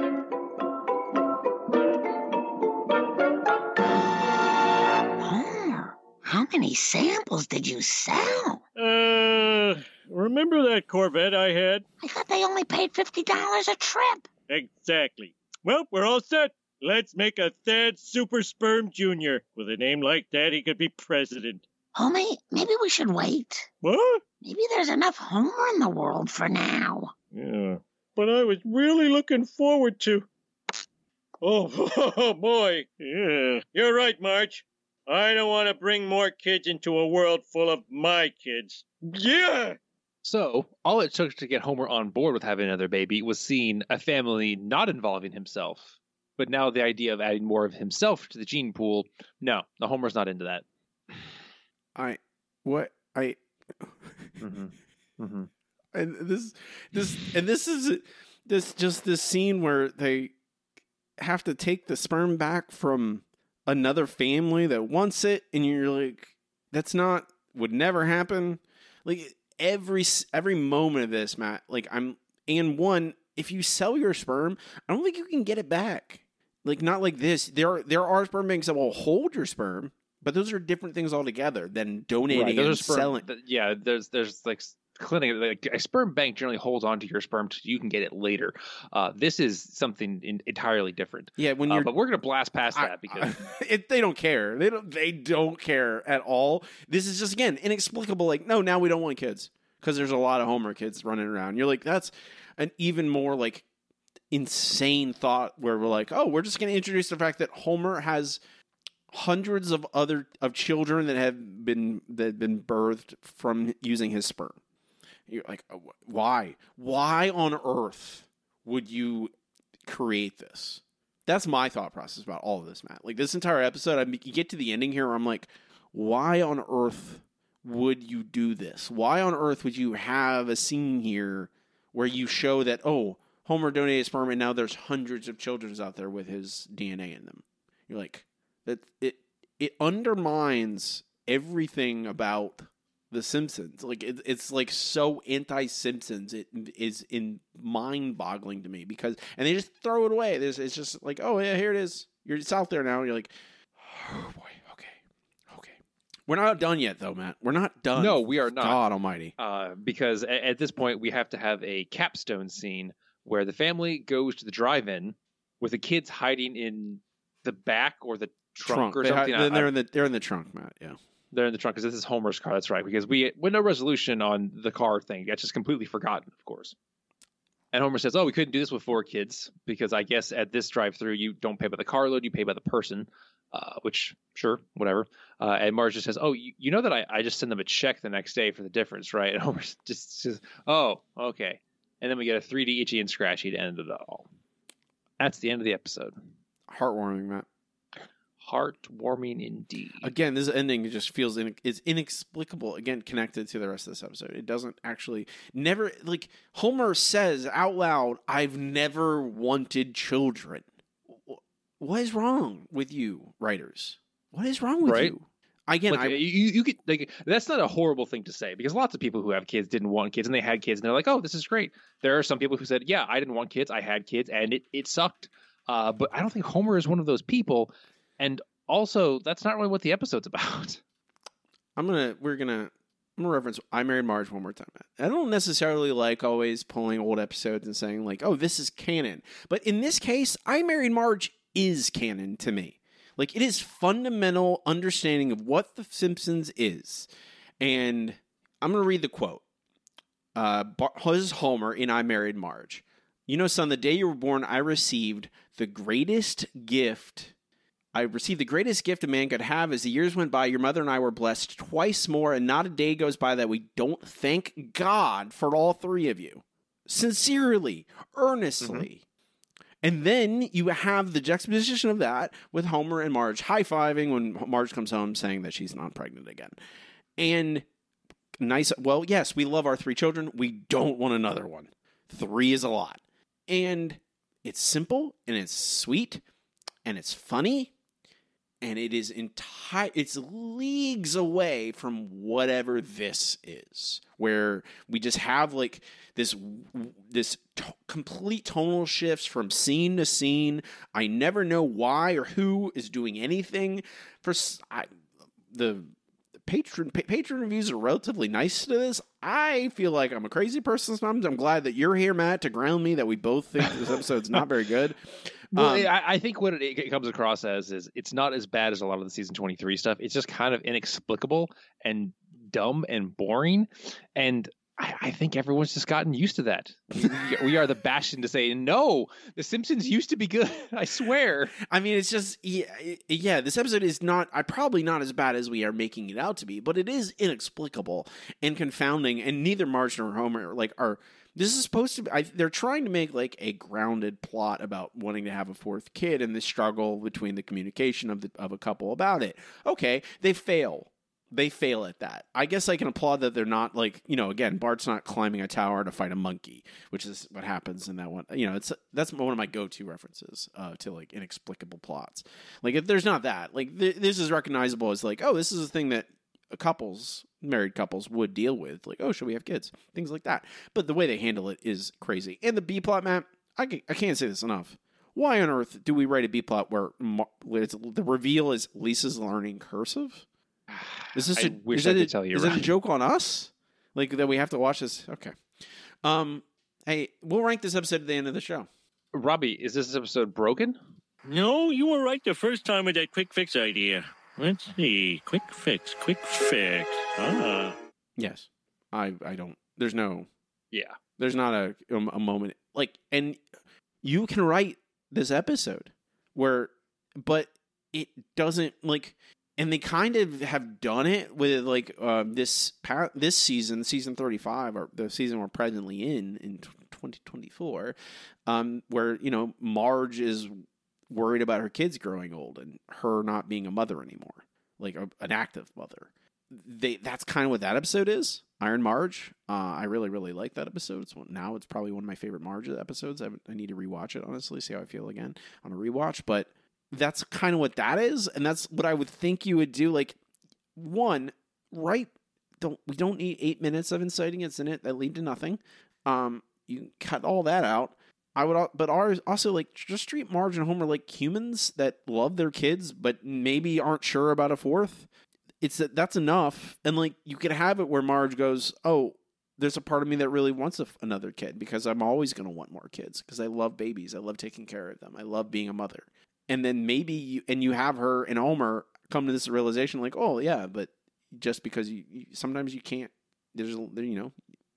Homer, how many samples did you sell? Uh, remember that Corvette I had? I thought they only paid fifty dollars a trip. Exactly. Well, we're all set. Let's make a Thad Super Sperm Junior With a name like that, he could be president. Homie, maybe we should wait. What? Maybe there's enough Homer in the world for now. Yeah, but I was really looking forward to... Oh, oh boy. Yeah. You're right, Marge. I don't want to bring more kids into a world full of my kids. Yeah! So, all it took to get Homer on board with having another baby was seeing a family not involving himself. But now the idea of adding more of himself to the gene pool, no, the Homer's not into that. I, what, I, mm-hmm. Mm-hmm. and this, this, and this is, this, just this scene where they have to take the sperm back from another family that wants it, and you're like, that's not, would never happen. Like, every, every moment of this, Matt, like, I'm, and one, if you sell your sperm, I don't think you can get it back. Like, not like this. There are, there are sperm banks that will hold your sperm, but those are different things altogether than donating right, those and are sperm, selling. Th- yeah, there's there's like clinic, like a sperm bank generally holds on to your sperm so you can get it later. Uh, this is something in, entirely different. Yeah, when uh, you're, but we're gonna blast past I, that because I, it, they don't care. They don't. They don't care at all. This is just again inexplicable. Like, no, now we don't want kids because there's a lot of Homer kids running around. You're like, that's an even more like insane thought where we're like, oh, we're just going to introduce the fact that Homer has hundreds of other of children that have been that have been birthed from using his sperm. You're like, why? Why on earth would you create this? That's my thought process about all of this, Matt. Like this entire episode, I mean, you get to the ending here, where I'm like, why on earth would you do this? Why on earth would you have a scene here where you show that, oh, Homer donated sperm, and now there's hundreds of children out there with his D N A in them. You're like, that it it undermines everything about The Simpsons. Like it, it's like so anti-Simpsons. It is in mind-boggling to me because, and they just throw it away. There's, it's just like, oh yeah, here it is. You're it's out there now. You're like, oh boy, okay, okay. We're not done yet, though, Matt. We're not done. no, we are not. God Almighty. Uh, because at, at this point we have to have a capstone scene where the family goes to the drive-in with the kids hiding in the back or the trunk, trunk. or They something. ha- I, they're I, in the they're in the trunk, Matt. Yeah, they're in the trunk because this is Homer's car. That's right. Because we with no resolution on the car thing, that's just completely forgotten, of course. And Homer says, "Oh, we couldn't do this with four kids because I guess at this drive-through you don't pay by the carload, you pay by the person." Uh, which, sure, whatever. Uh, and Marge just says, "Oh, you, you know that I, I just send them a check the next day for the difference, right?" And Homer just says, "Oh, okay." And then we get a three D Itchy and Scratchy to end it all. That's the end of the episode. Heartwarming, Matt. Heartwarming indeed. Again, this ending just feels in, it's inexplicable. Again, connected to the rest of this episode. It doesn't actually, never, like, Homer says out loud, I've never wanted children. What is wrong with you, writers? What is wrong with right? you? Again, like, I, you, you could like that's not a horrible thing to say because lots of people who have kids didn't want kids and they had kids and they're like, oh, this is great. There are some people who said, yeah, I didn't want kids, I had kids and it it sucked. Uh, but I don't think Homer is one of those people. And also, that's not really what the episode's about. I'm gonna we're gonna I'm gonna reference I Married Marge one more time. I don't necessarily like always pulling old episodes and saying like, oh, this is canon. But in this case, I Married Marge is canon to me. Like, it is fundamental understanding of what The Simpsons is. And I'm going to read the quote. Uh, Bar- this is Homer in I Married Marge. You know, son, the day you were born, I received the greatest gift I received the greatest gift a man could have. As the years went by, your mother and I were blessed twice more, and not a day goes by that we don't thank God for all three of you. Sincerely, earnestly. Mm-hmm. And then you have the juxtaposition of that with Homer and Marge high-fiving when Marge comes home saying that she's not pregnant again. And nice, well, yes, we love our three children. We don't want another one. Three is a lot. And it's simple, and it's sweet, and it's funny. And it is entire. It's leagues away from whatever this is, where we just have like this this t- complete tonal shifts from scene to scene. I never know why or who is doing anything. For I, the patron pa- patron reviews are relatively nice to this. I feel like I'm a crazy person sometimes. I'm glad that you're here, Matt, to ground me that we both think this episode's not very good. Well, Um, I, I think what it, it comes across as is it's not as bad as a lot of the season twenty-three stuff. It's just kind of inexplicable and dumb and boring. And I, I think everyone's just gotten used to that. We, we are the bastion to say, no, The Simpsons used to be good. I swear. I mean, it's just, yeah, yeah, this episode is not, I probably not as bad as we are making it out to be, but it is inexplicable and confounding. And neither Marge nor Homer, like, are, this is supposed to be, I, they're trying to make, like, a grounded plot about wanting to have a fourth kid and the struggle between the communication of the of a couple about it. Okay, they fail. They fail at that. I guess I can applaud that they're not like, you know, again, Bart's not climbing a tower to fight a monkey, which is what happens in that one. You know, it's that's one of my go-to references uh, to like inexplicable plots. Like if there's not that, like th- this is recognizable as like, oh, this is a thing that couples, married couples would deal with. Like, oh, should we have kids? Things like that. But the way they handle it is crazy. And the B plot, Matt, I, can, I can't say this enough. Why on earth do we write a B plot where, where it's, the reveal is Lisa's learning cursive? Is this I a, wish is I it could a, tell you, Is it a Robbie. joke on us? Like that we have to watch this? Okay. Um. Hey, we'll rank this episode at the end of the show. Robbie, is this episode broken? No, you were right the first time with that quick fix idea. Let's see. Quick fix, quick fix. Ah. Yes. I. I don't. There's no. Yeah. There's not a a moment like, and you can write this episode where, but it doesn't like. And they kind of have done it with like uh, this pa- this season, season thirty-five, or the season we're presently in in twenty twenty-four, um, where you know Marge is worried about her kids growing old and her not being a mother anymore, like a, an active mother. They that's kind of what that episode is. Iron Marge. Uh, I really really like that episode. It's one, now it's probably one of my favorite Marge episodes. I, I need to rewatch it honestly, see how I feel again on a rewatch, but. That's kind of what that is, and that's what I would think you would do. Like, one, right? Don't we don't need eight minutes of inciting incident that lead to nothing. Um, you cut all that out. I would, but ours also like just treat Marge and Homer like humans that love their kids, but maybe aren't sure about a fourth. It's that that's enough, and like you could have it where Marge goes, "Oh, there's a part of me that really wants a, another kid because I'm always going to want more kids because I love babies. I love taking care of them. I love being a mother." And then maybe you, and you have her and Homer come to this realization like, oh yeah, but just because you, you sometimes you can't, there's, you know,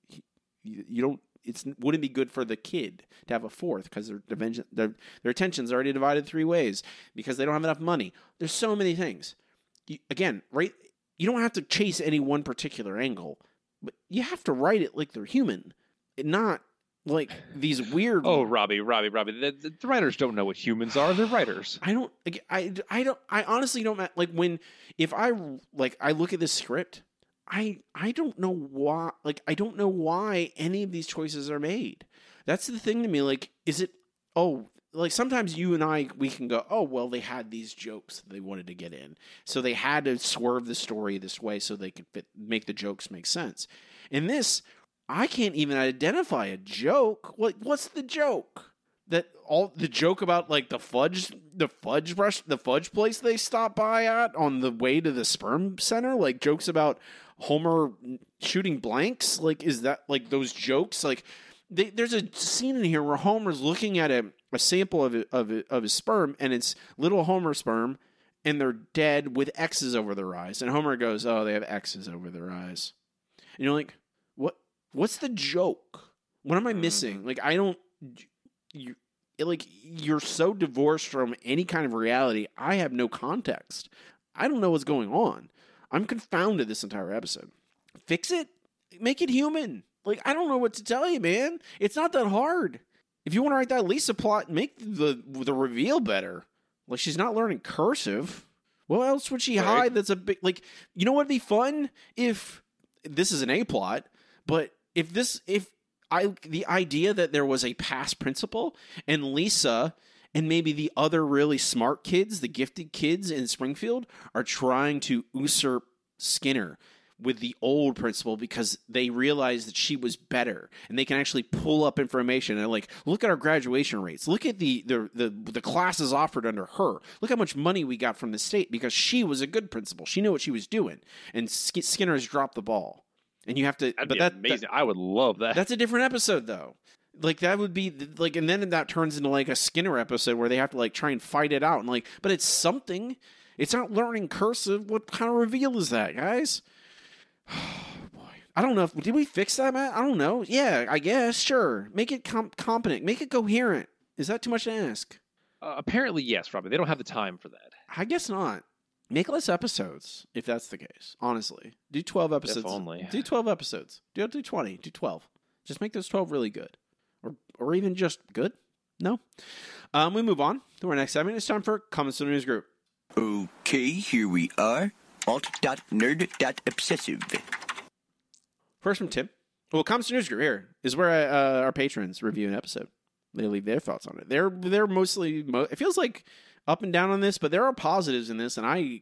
you, you don't, it's wouldn't be good for the kid to have a fourth because their, their, their attention's already divided three ways because they don't have enough money. There's so many things. You, again, right? You don't have to chase any one particular angle, but you have to write it like they're human, not like these weird. Oh, Robbie, Robbie, Robbie. The, the, the writers don't know what humans are. They're writers. I don't. I, I don't. I honestly don't. Like when if I like I look at this script, I I don't know why. Like I don't know why any of these choices are made. That's the thing to me. Like, is it? Oh, like sometimes you and I we can go. Oh, well, they had these jokes that they wanted to get in, so they had to swerve the story this way so they could fit, make the jokes make sense. In this. I can't even identify a joke. What what's the joke? That all the joke about like the fudge the fudge brush the fudge place they stopped by at on the way to the sperm center? Like jokes about Homer shooting blanks? Like is that like those jokes? Like they, there's a scene in here where Homer's looking at a, a sample of it, of it, of his sperm and it's little Homer sperm and they're dead with X's over their eyes. And Homer goes, "Oh, they have X's over their eyes." And you're like, "What? What's the joke? What am I missing?" Like, I don't, you, it, like, you're so divorced from any kind of reality. I have no context. I don't know what's going on. I'm confounded this entire episode. Fix it. Make it human. Like, I don't know what to tell you, man. It's not that hard. If you want to write that Lisa plot, make the the reveal better. Like, she's not learning cursive. What else would she right. hide that's a big... Like, you know what would be fun? If... This is an A plot, but if this... if I the idea that there was a past principal and Lisa and maybe the other really smart kids, the gifted kids in Springfield, are trying to usurp Skinner with the old principal because they realize that she was better and they can actually pull up information and like, look at our graduation rates. Look at the, the, the, the classes offered under her. Look how much money we got from the state because she was a good principal. She knew what she was doing and Sk- Skinner has dropped the ball. And you have to, That'd but be that, amazing. that, I would love that. That's a different episode though. Like that would be like, and then that turns into like a Skinner episode where they have to like try and fight it out and like, but it's something. It's not learning cursive. What kind of reveal is that, guys? Oh boy, I don't know. If, did we fix that, Matt? I don't know. Yeah, I guess. Sure, make it comp- competent. Make it coherent. Is that too much to ask? Uh, apparently, yes, Robbie. They don't have the time for that. I guess not. Make less episodes if that's the case. Honestly, do twelve episodes. If only. Do twelve episodes. Don't do twenty. Do twelve. Just make those twelve really good, or or even just good. No. Um, we move on to our next segment. It's time for Comments to the News Group. Okay, here we are. alt dot nerd dot obsessive. First from Tim. Well, Comments to the News Group here is where uh, our patrons review an episode. They leave their thoughts on it. They're they're mostly. Mo- it feels like up and down on this, but there are positives in this, and I.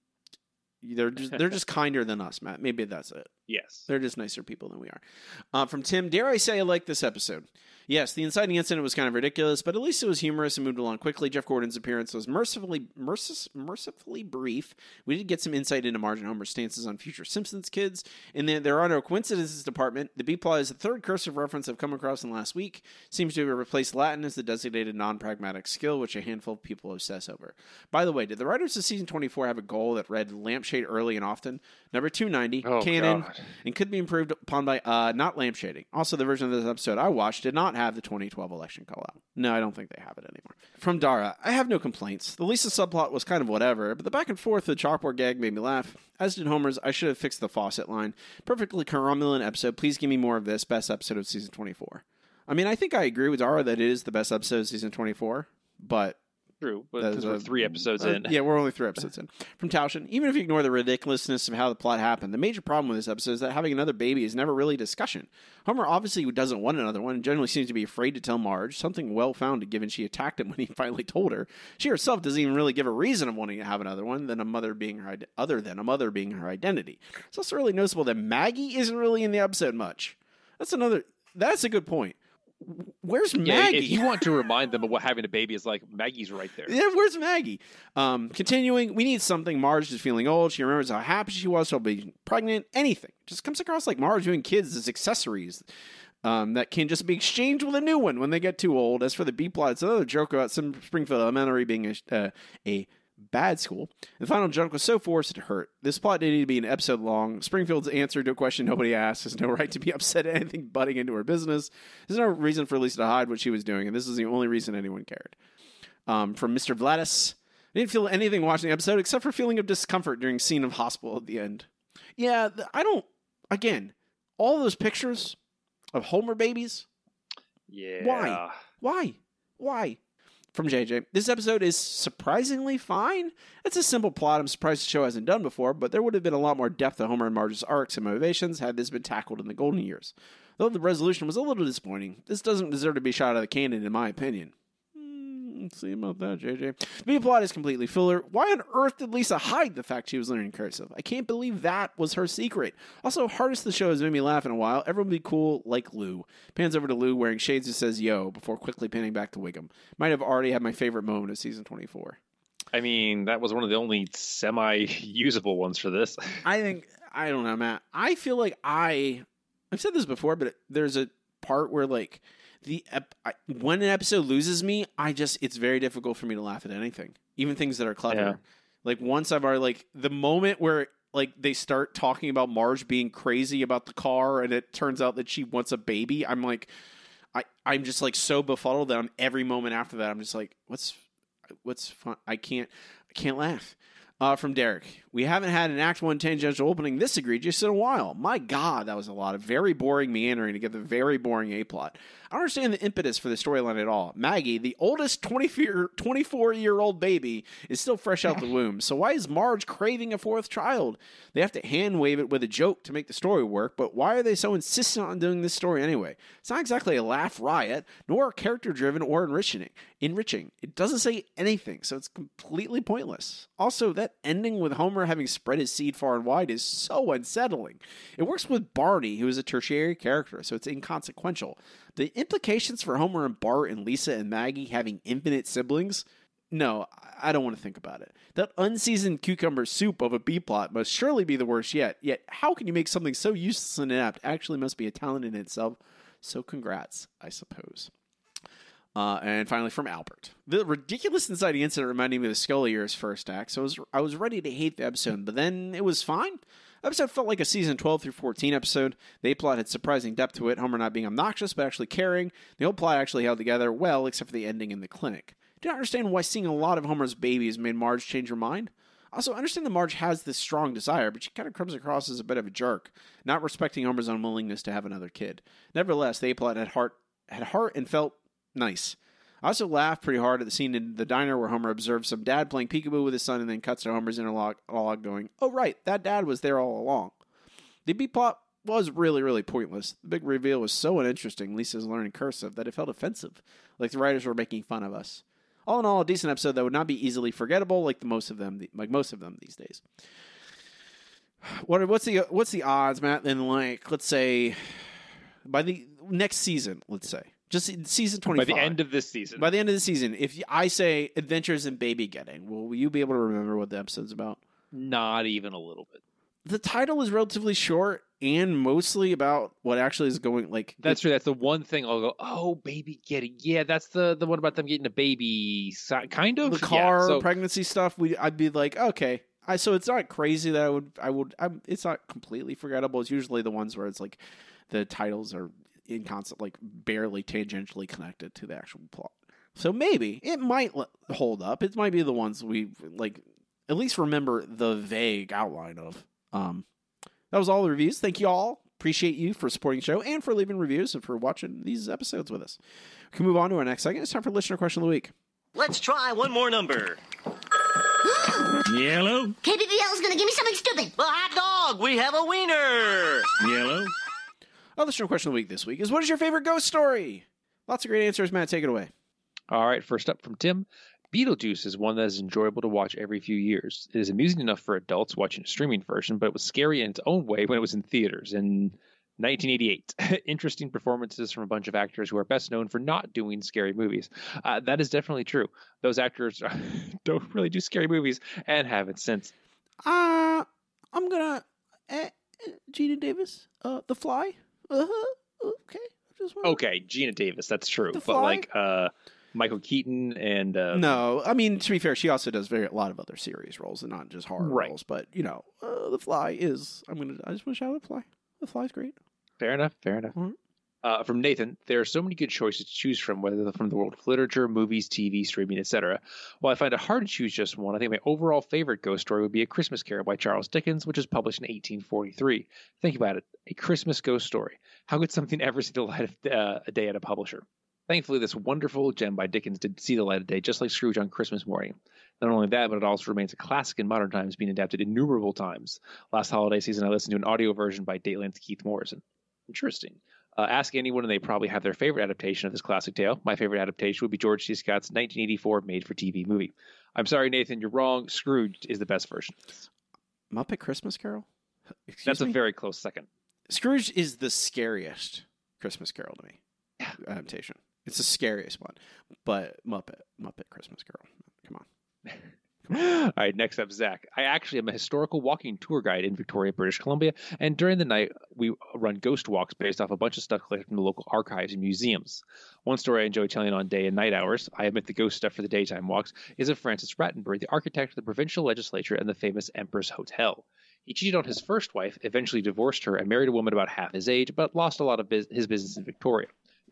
They're just they're just kinder than us, Matt. Maybe that's it. Yes. They're just nicer people than we are. Uh, from Tim, dare I say I like this episode? Yes, the inciting incident was kind of ridiculous, but at least it was humorous and moved along quickly. Jeff Gordon's appearance was mercifully mercis, mercifully brief. We did get some insight into Marge and Homer's stances on future Simpsons kids. And then there are no coincidences department. The B-plot is the third cursive reference I've come across in the last week. Seems to have replaced Latin as the designated non-pragmatic skill, which a handful of people obsess over. By the way, did the writers of season twenty-four have a goal that read lampshade early and often? Number two ninety, oh, canon, God. and could be improved upon by uh, not lampshading. Also, the version of this episode I watched did not have the twenty twelve election call out. No, I don't think they have it anymore. From Dara, I have no complaints. The Lisa subplot was kind of whatever, but the back and forth with the chalkboard gag made me laugh. As did Homer's, I should have fixed the faucet line. Perfectly Romulan episode. Please give me more of this. Best episode of season twenty-four. I mean, I think I agree with Dara that it is the best episode of season twenty-four, but True, because we're three episodes uh, in. Yeah, we're only three episodes in. From Tauschen, even if you ignore the ridiculousness of how the plot happened, the major problem with this episode is that having another baby is never really a discussion. Homer obviously doesn't want another one and generally seems to be afraid to tell Marge, something well-founded given she attacked him when he finally told her. She herself doesn't even really give a reason of wanting to have another one than a mother being her, other than a mother being her identity. It's also really noticeable that Maggie isn't really in the episode much. That's another... That's a good point. Where's Maggie? Yeah, if you want to remind them of what having a baby is like, Maggie's right there. Yeah, where's Maggie? Um, continuing, we need something. Marge is feeling old. She remembers how happy she was to be pregnant. Anything. Just comes across like Marge doing kids as accessories um, that can just be exchanged with a new one when they get too old. As for the B-plot, it's another joke about some Springfield Elementary being a, uh, a bad school. The final joke was so forced it hurt. This plot didn't need to be an episode long. Springfield's answer to a question nobody asked has no right to be upset at anything butting into her business. There's no reason for Lisa to hide what she was doing, and this is the only reason anyone cared. Um, from Mister Vladis, I didn't feel anything watching the episode except for a feeling of discomfort during scene of hospital at the end. Yeah, I don't, again, all those pictures of Homer babies. Yeah. Why? Why? Why? From J J, this episode is surprisingly fine. It's a simple plot I'm surprised the show hasn't done before, but there would have been a lot more depth to Homer and Marge's arcs and motivations had this been tackled in the golden years. Though the resolution was a little disappointing, this doesn't deserve to be shot out of the cannon in my opinion. Let's see about that, J J. The B-plot is completely filler. Why on earth did Lisa hide the fact she was learning cursive? I can't believe that was her secret. Also, hardest the show has made me laugh in a while. Everyone be cool like Lou. Pans over to Lou wearing shades who says yo before quickly panning back to Wiggum. Might have already had my favorite moment of season twenty-four. I mean, that was one of the only semi-usable ones for this. I think, I don't know, Matt. I feel like I, I've said this before, but there's a part where like, The ep- I, when an episode loses me, I just it's very difficult for me to laugh at anything, even things that are clever. Yeah. Like once I've already like the moment where like they start talking about Marge being crazy about the car, and it turns out that she wants a baby. I'm like, I I'm just like so befuddled that I'm every moment after that I'm just like, what's what's fun? I can't I can't laugh. Uh, from Derek, we haven't had an Act One tangential opening this egregious in a while. My God, that was a lot of very boring meandering to get the very boring A plot. I don't understand the impetus for the storyline at all. Maggie, the oldest twenty-four-year-old baby, is still fresh out the womb. So why is Marge craving a fourth child? They have to hand wave it with a joke to make the story work, but why are they so insistent on doing this story anyway? It's not exactly a laugh riot, nor character-driven or enriching. Enriching. It doesn't say anything, so it's completely pointless. Also, that ending with Homer having spread his seed far and wide is so unsettling. It works with Barney, who is a tertiary character, so it's inconsequential. The implications for Homer and Bart and Lisa and Maggie having infinite siblings? No, I don't want to think about it. That unseasoned cucumber soup of a B-plot must surely be the worst yet. Yet, how can you make something so useless and inept actually must be a talent in itself? So congrats, I suppose. Uh, and finally, from Albert. The ridiculous inciting incident reminded me of the Scully Years first act, so I was, I was ready to hate the episode, but then it was fine. The episode felt like a season twelve through fourteen episode. The A-plot had surprising depth to it, Homer not being obnoxious, but actually caring. The whole plot actually held together well, except for the ending in the clinic. I do not understand why seeing a lot of Homer's babies made Marge change her mind. Also, I understand that Marge has this strong desire, but she kind of comes across as a bit of a jerk, not respecting Homer's unwillingness to have another kid. Nevertheless, the A-plot had heart, had heart and felt nice. I also laughed pretty hard at the scene in the diner where Homer observes some dad playing peekaboo with his son and then cuts to Homer's inner monologue going, oh right, that dad was there all along. The B-plot was really, really pointless. The big reveal was so uninteresting, Lisa's learning cursive, that it felt offensive, like the writers were making fun of us. All in all, a decent episode that would not be easily forgettable like the most of them, like most of them these days. What what's the what's the odds, Matt? Then like let's say by the next season, let's say. Just season twenty-five. By the end of this season. By the end of the season, if I say Adventures in Baby Getting, will you be able to remember what the episode's about? Not even a little bit. The title is relatively short and mostly about what actually is going, like... That's true. That's the one thing I'll go, oh, Baby Getting. Yeah, that's the, the one about them getting a baby, kind of. The car, yeah, so... pregnancy stuff, we I'd be like, okay. I So it's not crazy that I would... I would. I'm, it's not completely forgettable. It's usually the ones where it's like the titles are... in constant, like barely tangentially connected to the actual plot. So maybe it might hold up. It might be the ones we like at least remember the vague outline of. Um, that was all the reviews. Thank you all. Appreciate you for supporting the show and for leaving reviews and for watching these episodes with us. We can move on to our next segment. It's time for listener question of the week. Let's try one more number. Yellow. K B B L is going to give me something stupid. The hot dog. We have a wiener. Yellow. Our listener question of the week this week is, what is your favorite ghost story? Lots of great answers. Matt, take it away. All right, first up from Tim. Beetlejuice is one that is enjoyable to watch every few years. It is amusing enough for adults watching a streaming version, but it was scary in its own way when it was in theaters in nineteen eighty-eight. Interesting performances from a bunch of actors who are best known for not doing scary movies. Uh, that is definitely true. Those actors don't really do scary movies and haven't since. Uh, I'm going to... Uh, Gina Davis, uh, The Fly. Uh-huh. Okay. Just okay, Gina Davis, that's true. The but Fly? like uh, Michael Keaton and... Uh, no, I mean, to be fair, she also does very a lot of other series roles and not just horror right. roles. But, you know, uh, The Fly is... I'm gonna. I just want to shout out The Fly. The Fly's great. Fair enough, fair enough. Mm-hmm. Uh, from Nathan, there are so many good choices to choose from, whether they're from the world of literature, movies, T V, streaming, et cetera. While I find it hard to choose just one, I think my overall favorite ghost story would be A Christmas Carol by Charles Dickens, which was published in eighteen forty-three. Think about it. A Christmas ghost story. How could something ever see the light of uh, a day at a publisher? Thankfully, this wonderful gem by Dickens did see the light of day, just like Scrooge on Christmas morning. Not only that, but it also remains a classic in modern times, being adapted innumerable times. Last holiday season, I listened to an audio version by Dateland's Keith Morrison. Interesting. Uh, ask anyone and they probably have their favorite adaptation of this classic tale. My favorite adaptation would be George C. Scott's nineteen eighty-four made-for-T V movie. I'm sorry, Nathan, you're wrong. Scrooge is the best version. Muppet Christmas Carol? Excuse That's me? a very close second. Scrooge is the scariest Christmas Carol to me. Yeah. Adaptation. It's the scariest one. But Muppet, Muppet Christmas Carol. Come on. All right, next up, Zach. I actually am a historical walking tour guide in Victoria, British Columbia, and during the night, we run ghost walks based off a bunch of stuff collected from the local archives and museums. One story I enjoy telling on day and night hours, I admit the ghost stuff for the daytime walks, is of Francis Rattenbury, the architect of the provincial legislature and the famous Empress Hotel. He cheated on his first wife, eventually divorced her, and married a woman about half his age, but lost a lot of biz- his business in Victoria.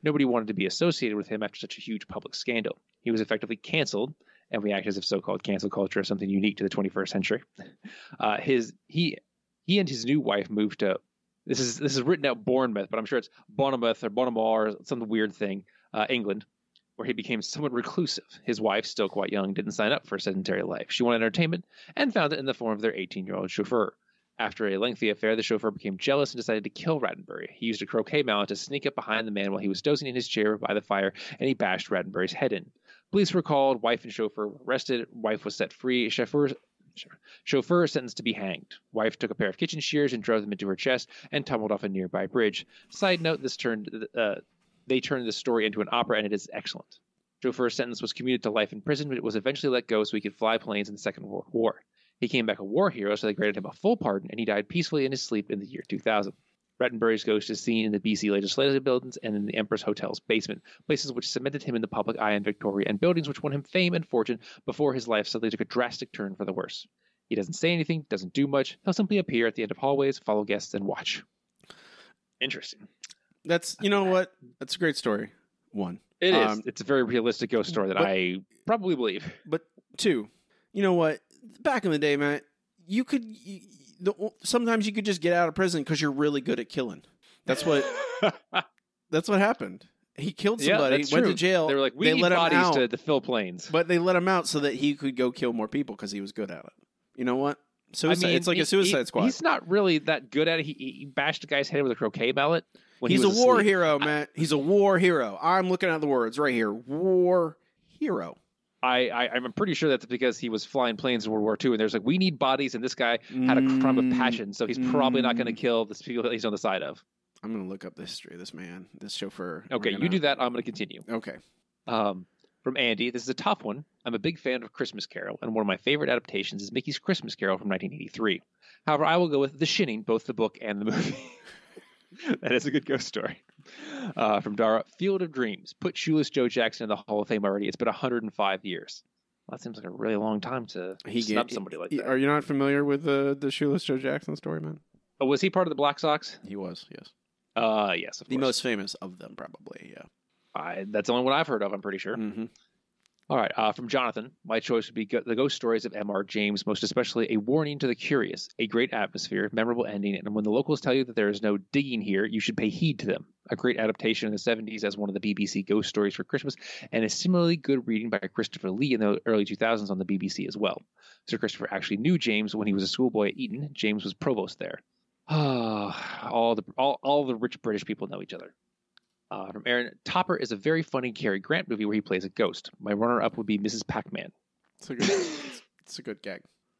Nobody wanted to be associated with him after such a huge public scandal. He was effectively canceled, and we act as if so-called cancel culture is something unique to the twenty-first century. Uh, his he he and his new wife moved to this is this is written out Bournemouth, but I'm sure it's Bournemouth or Bonamar or some weird thing, uh, England, where he became somewhat reclusive. His wife, still quite young, didn't sign up for a sedentary life. She wanted entertainment and found it in the form of their eighteen-year-old chauffeur. After a lengthy affair, the chauffeur became jealous and decided to kill Rattenbury. He used a croquet mallet to sneak up behind the man while he was dozing in his chair by the fire, and he bashed Rattenbury's head in. Police were called. Wife and chauffeur were arrested. Wife was set free. Chauffeur, chauffeur sentenced to be hanged. Wife took a pair of kitchen shears and drove them into her chest and tumbled off a nearby bridge. Side note: This turned uh, they turned this story into an opera, and it is excellent. Chauffeur's sentence was commuted to life in prison, but it was eventually let go so he could fly planes in the Second World War. He came back a war hero, so they granted him a full pardon, and he died peacefully in his sleep in the year two thousand. Rattenbury's ghost is seen in the B C legislative buildings and in the Empress Hotel's basement, places which cemented him in the public eye in Victoria, and buildings which won him fame and fortune before his life suddenly took a drastic turn for the worse. He doesn't say anything, doesn't do much. He'll simply appear at the end of hallways, follow guests, and watch. Interesting. That's, you know what? That's a great story. One. It is. Um, It's a very realistic ghost story that but- I probably believe. But two, you know what? Back in the day, Matt, you could you, the, sometimes you could just get out of prison because you're really good at killing. That's what. that's what happened. He killed Yeah, somebody, that's went true. to jail. They were like, we they need let him bodies out, to, to fill planes. but they let him out so that he could go kill more people because he was good at it. You know what? Suicide. I mean, it's like he- a Suicide he- Squad. He's not really that good at it. He, he bashed a guy's head with a croquet mallet. When He's he a was war asleep. hero, Matt. He's a war hero. I'm looking at the words right here. War hero. I, I I'm pretty sure that's because he was flying planes in World War Two, and there's like, we need bodies, and this guy had a crime of passion, so he's probably not going to kill the people that he's on the side of. I'm going to look up the history of this man, this chauffeur. Okay, We're you gonna- do that. I'm going to continue. Okay. Um, from Andy, this is a tough one. I'm a big fan of Christmas Carol, and one of my favorite adaptations is Mickey's Christmas Carol from nineteen eighty-three. However, I will go with The Shinning, both the book and the movie. That is a good ghost story. Uh, from Dara, Field of Dreams. Put Shoeless Joe Jackson in the Hall of Fame already. It's been one hundred five years. Well, that seems like a really long time to He snub gave- somebody like he- that. Are you not familiar with the the Shoeless Joe Jackson story, man? Oh, was he part of the Black Sox? He was, yes. Uh, yes, of The course. most famous of them, probably, yeah. I, that's the only one I've heard of, I'm pretty sure. Mm-hmm. All right, uh, from Jonathan, my choice would be go- the ghost stories of M R James, most especially A Warning to the Curious, a great atmosphere, memorable ending, and when the locals tell you that there is no digging here, you should pay heed to them. A great adaptation in the seventies as one of the B B C ghost stories for Christmas, and a similarly good reading by Christopher Lee in the early two thousands on the B B C as well. Sir Christopher actually knew James when he was a schoolboy at Eton. James was provost there. Ah, all the all, all the rich British people know each other. Uh, from Aaron, Topper is a very funny Cary Grant movie where he plays a ghost. My runner-up would be Missus Pac-Man. It's a good, it's, it's a good gag.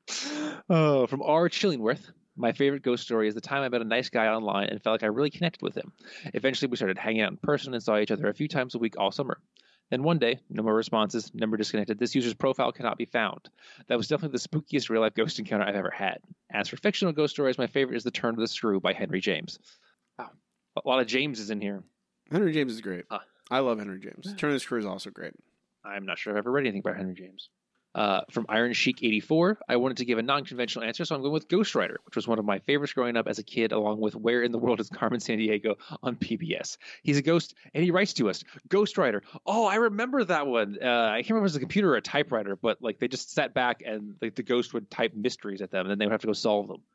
Oh, from R. Chillingworth, my favorite ghost story is the time I met a nice guy online and felt like I really connected with him. Eventually, we started hanging out in person and saw each other a few times a week all summer. Then one day, no more responses, number disconnected, this user's profile cannot be found. That was definitely the spookiest real-life ghost encounter I've ever had. As for fictional ghost stories, my favorite is The Turn of the Screw by Henry James. Wow, a lot of Jameses in here. Henry James is great. Huh. I love Henry James. Turn of the Screw is also great. I'm not sure I've ever read anything about Henry James. Uh, from Iron Sheik eighty-four, I wanted to give a non-conventional answer, so I'm going with Ghost Rider, which was one of my favorites growing up as a kid, along with Where in the World is Carmen Sandiego on P B S. He's a ghost, and he writes to us, Ghost Rider. Oh, I remember that one. Uh, I can't remember if it was a computer or a typewriter, but like they just sat back and like the ghost would type mysteries at them, and then they would have to go solve them.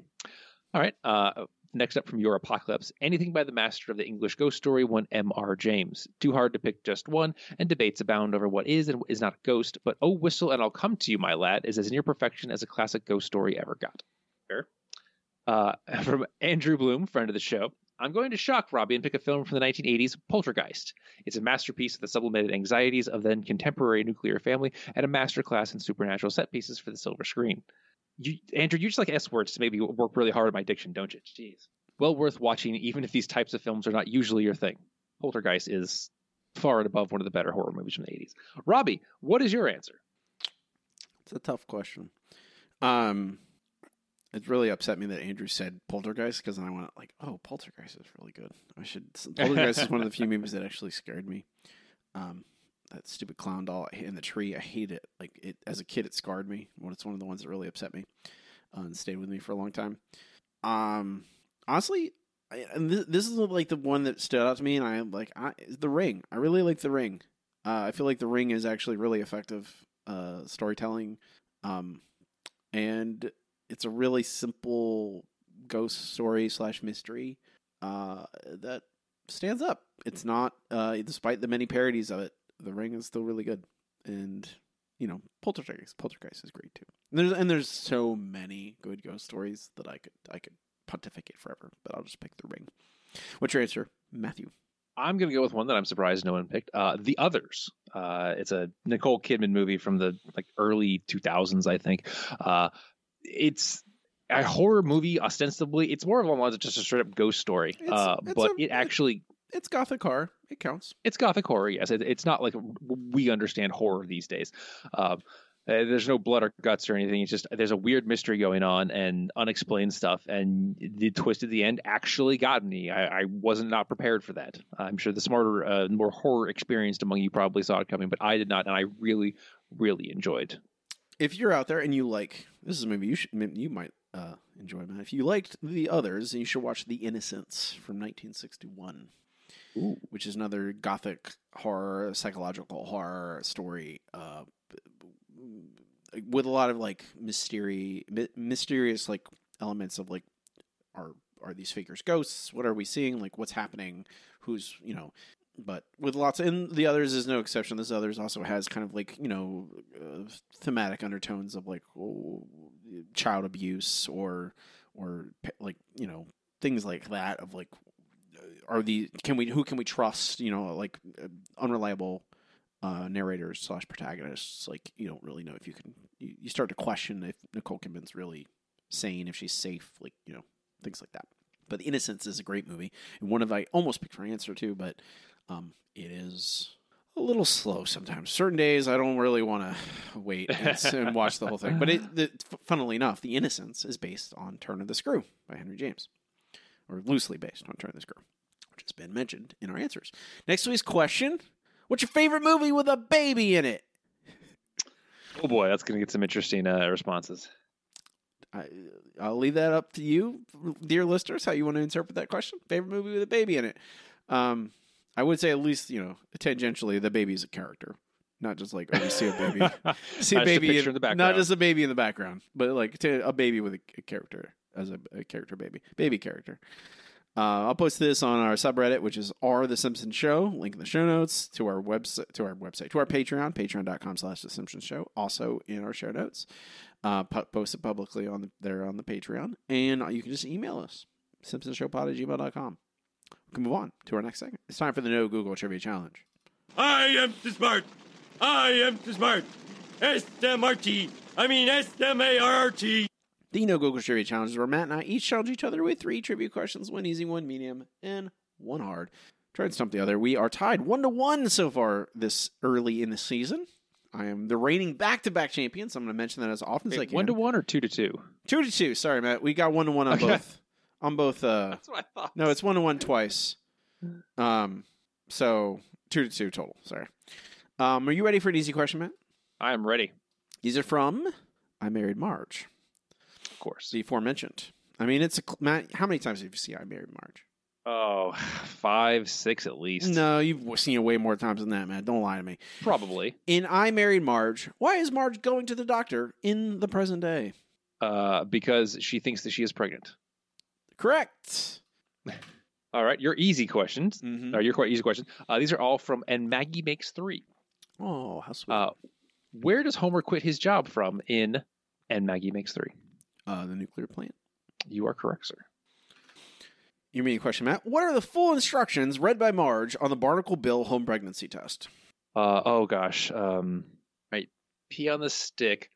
All right. Uh, next up from Your Apocalypse, anything by the master of the English ghost story, one M R James. Too hard to pick just one, and debates abound over what is and what is not a ghost, but Oh Whistle and I'll Come to You, My Lad, is as near perfection as a classic ghost story ever got. Fair. Uh, from Andrew Bloom, friend of the show, I'm going to shock Robbie and pick a film from the nineteen eighties, Poltergeist. It's a masterpiece of the sublimated anxieties of then contemporary nuclear family and a masterclass in supernatural set pieces for the silver screen. You, Andrew, you just like S words to maybe work really hard at my diction, don't you? Jeez. Well worth watching, even if these types of films are not usually your thing. Poltergeist is far and above one of the better horror movies from the eighties. Robbie, what is your answer? It's a tough question. Um, it really upset me that Andrew said Poltergeist because then I went like, oh, Poltergeist is really good. I should. Poltergeist is one of the few movies that actually scared me. Um, that stupid clown doll in the tree, I hate it. Like it as a kid, it scarred me. Well, it's one of the ones that really upset me uh, and stayed with me for a long time. Um, honestly, I, and this, this is like the one that stood out to me, and I like I, The Ring. I really like The Ring. Uh, I feel like The Ring is actually really effective uh, storytelling, um, and it's a really simple ghost story slash mystery uh, that stands up. It's not, uh, despite the many parodies of it, The Ring is still really good. And you know, Poltergeist, Poltergeist is great too. And there's and there's so many good ghost stories that I could I could pontificate forever, but I'll just pick The Ring. What's your answer, Matthew? I'm going to go with one that I'm surprised no one picked. Uh, The Others. Uh, it's a Nicole Kidman movie from the like early two thousands, I think. Uh, it's a horror movie, ostensibly. It's more of a lines of just a straight up ghost story. It's, uh, it's but a, it actually... It's gothic horror. It counts. It's gothic horror, yes. It, it's not like we understand horror these days. Um, Uh, there's no blood or guts or anything. It's just there's a weird mystery going on and unexplained stuff. And the twist at the end actually got me. I, I wasn't not prepared for that. I'm sure the smarter, uh, more horror experienced among you probably saw it coming, but I did not, and I really, really enjoyed. If you're out there and you like, this is maybe you should, maybe you might uh, enjoy, man. If you liked The Others, you should watch The Innocents from nineteen sixty-one. Ooh. Which is another gothic horror, psychological horror story. Uh, with a lot of like mystery, mysterious like elements of like, are are these figures ghosts? What are we seeing? Like, what's happening? Who's, you know? But with lots of, and The Others is no exception. This Others also has kind of like, you know, uh, thematic undertones of like oh, child abuse or or like, you know, things like that of like, are the can we who can we trust? You know, like uh, unreliable. Uh, narrators slash protagonists, like you don't really know if you can. You, you start to question if Nicole Kidman's really sane, if she's safe, like you know things like that. But The Innocents is a great movie, and one of I almost picked for answer too, but um, it is a little slow sometimes. Certain days I don't really want to wait and, and watch the whole thing. But it, the, funnily enough, The Innocents is based on Turn of the Screw by Henry James, or loosely based on Turn of the Screw, which has been mentioned in our answers. Next week's question. What's your favorite movie with a baby in it? Oh boy, that's going to get some interesting uh, responses. I, I'll leave that up to you, dear listeners, how you want to interpret that question. Favorite movie with a baby in it? Um, I would say at least, you know, tangentially, the baby's a character. Not just like, oh, you see a baby. see a baby in, in the background. Not just a baby in the background, but like a baby with a, a character, as a, a character baby. Baby character. Uh, I'll post this on our subreddit, which is R The Simpsons Show. Link in the show notes to our website, to our website, to our Patreon, patreon.com slash The Simpsons Show. Also in our show notes, uh, po- post it publicly on the, there on the Patreon, and you can just email us, simpsonshowpod at gmail dot com. We can move on to our next segment. It's time for the No Google Trivia Challenge. I am too smart. I am too smart. S M R T. I mean S M A R R T. The No Google Trivia Challenge is where Matt and I each challenge each other with three trivia questions, one easy, one medium, and one hard. Try and stump the other. We are tied one to one so far this early in the season. I am the reigning back-to-back champion, so I'm going to mention that as often Wait, as I can. One to one or two to two? Two to two. Sorry, Matt. We got one to one on Okay. both. On both. Uh, That's what I thought. No, it's one to one twice. Um, so two to two total. Sorry. Um, are you ready for an easy question, Matt? I am ready. These are from I Married Marge. Of course. The aforementioned. I mean, it's a Matt. How many times have you seen I Married Marge? Oh, five, six at least. No, you've seen it way more times than that, man. Don't lie to me. Probably. In I Married Marge, why is Marge going to the doctor in the present day? Uh, because she thinks that she is pregnant. Correct. All right, your easy questions. Mm-hmm. Or your quite easy questions. Uh, these are all from And Maggie Makes Three. Oh, how sweet. Uh, where does Homer quit his job from in And Maggie Makes Three? Uh, the nuclear plant. You are correct, sir. Your main question, Matt. What are the full instructions read by Marge on the Barnacle Bill home pregnancy test? Uh, oh, gosh. Um, right. Pee on the stick.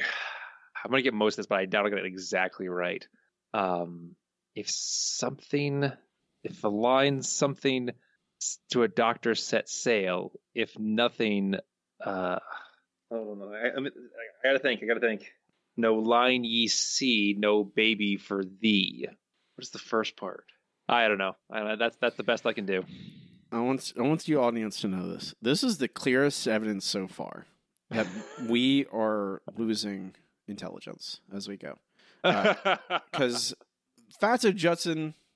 I'm going to get most of this, but I doubt I got it exactly right. Um, if something, if the line something to a doctor set sail, if nothing, uh, oh no, I, I, I gotta think, I gotta think. No line ye see, no baby for thee. What's the first part? I don't know. I don't know. That's that's the best I can do. I want I want the audience to know this. This is the clearest evidence so far that we are losing intelligence as we go. Because uh, Fatso Judson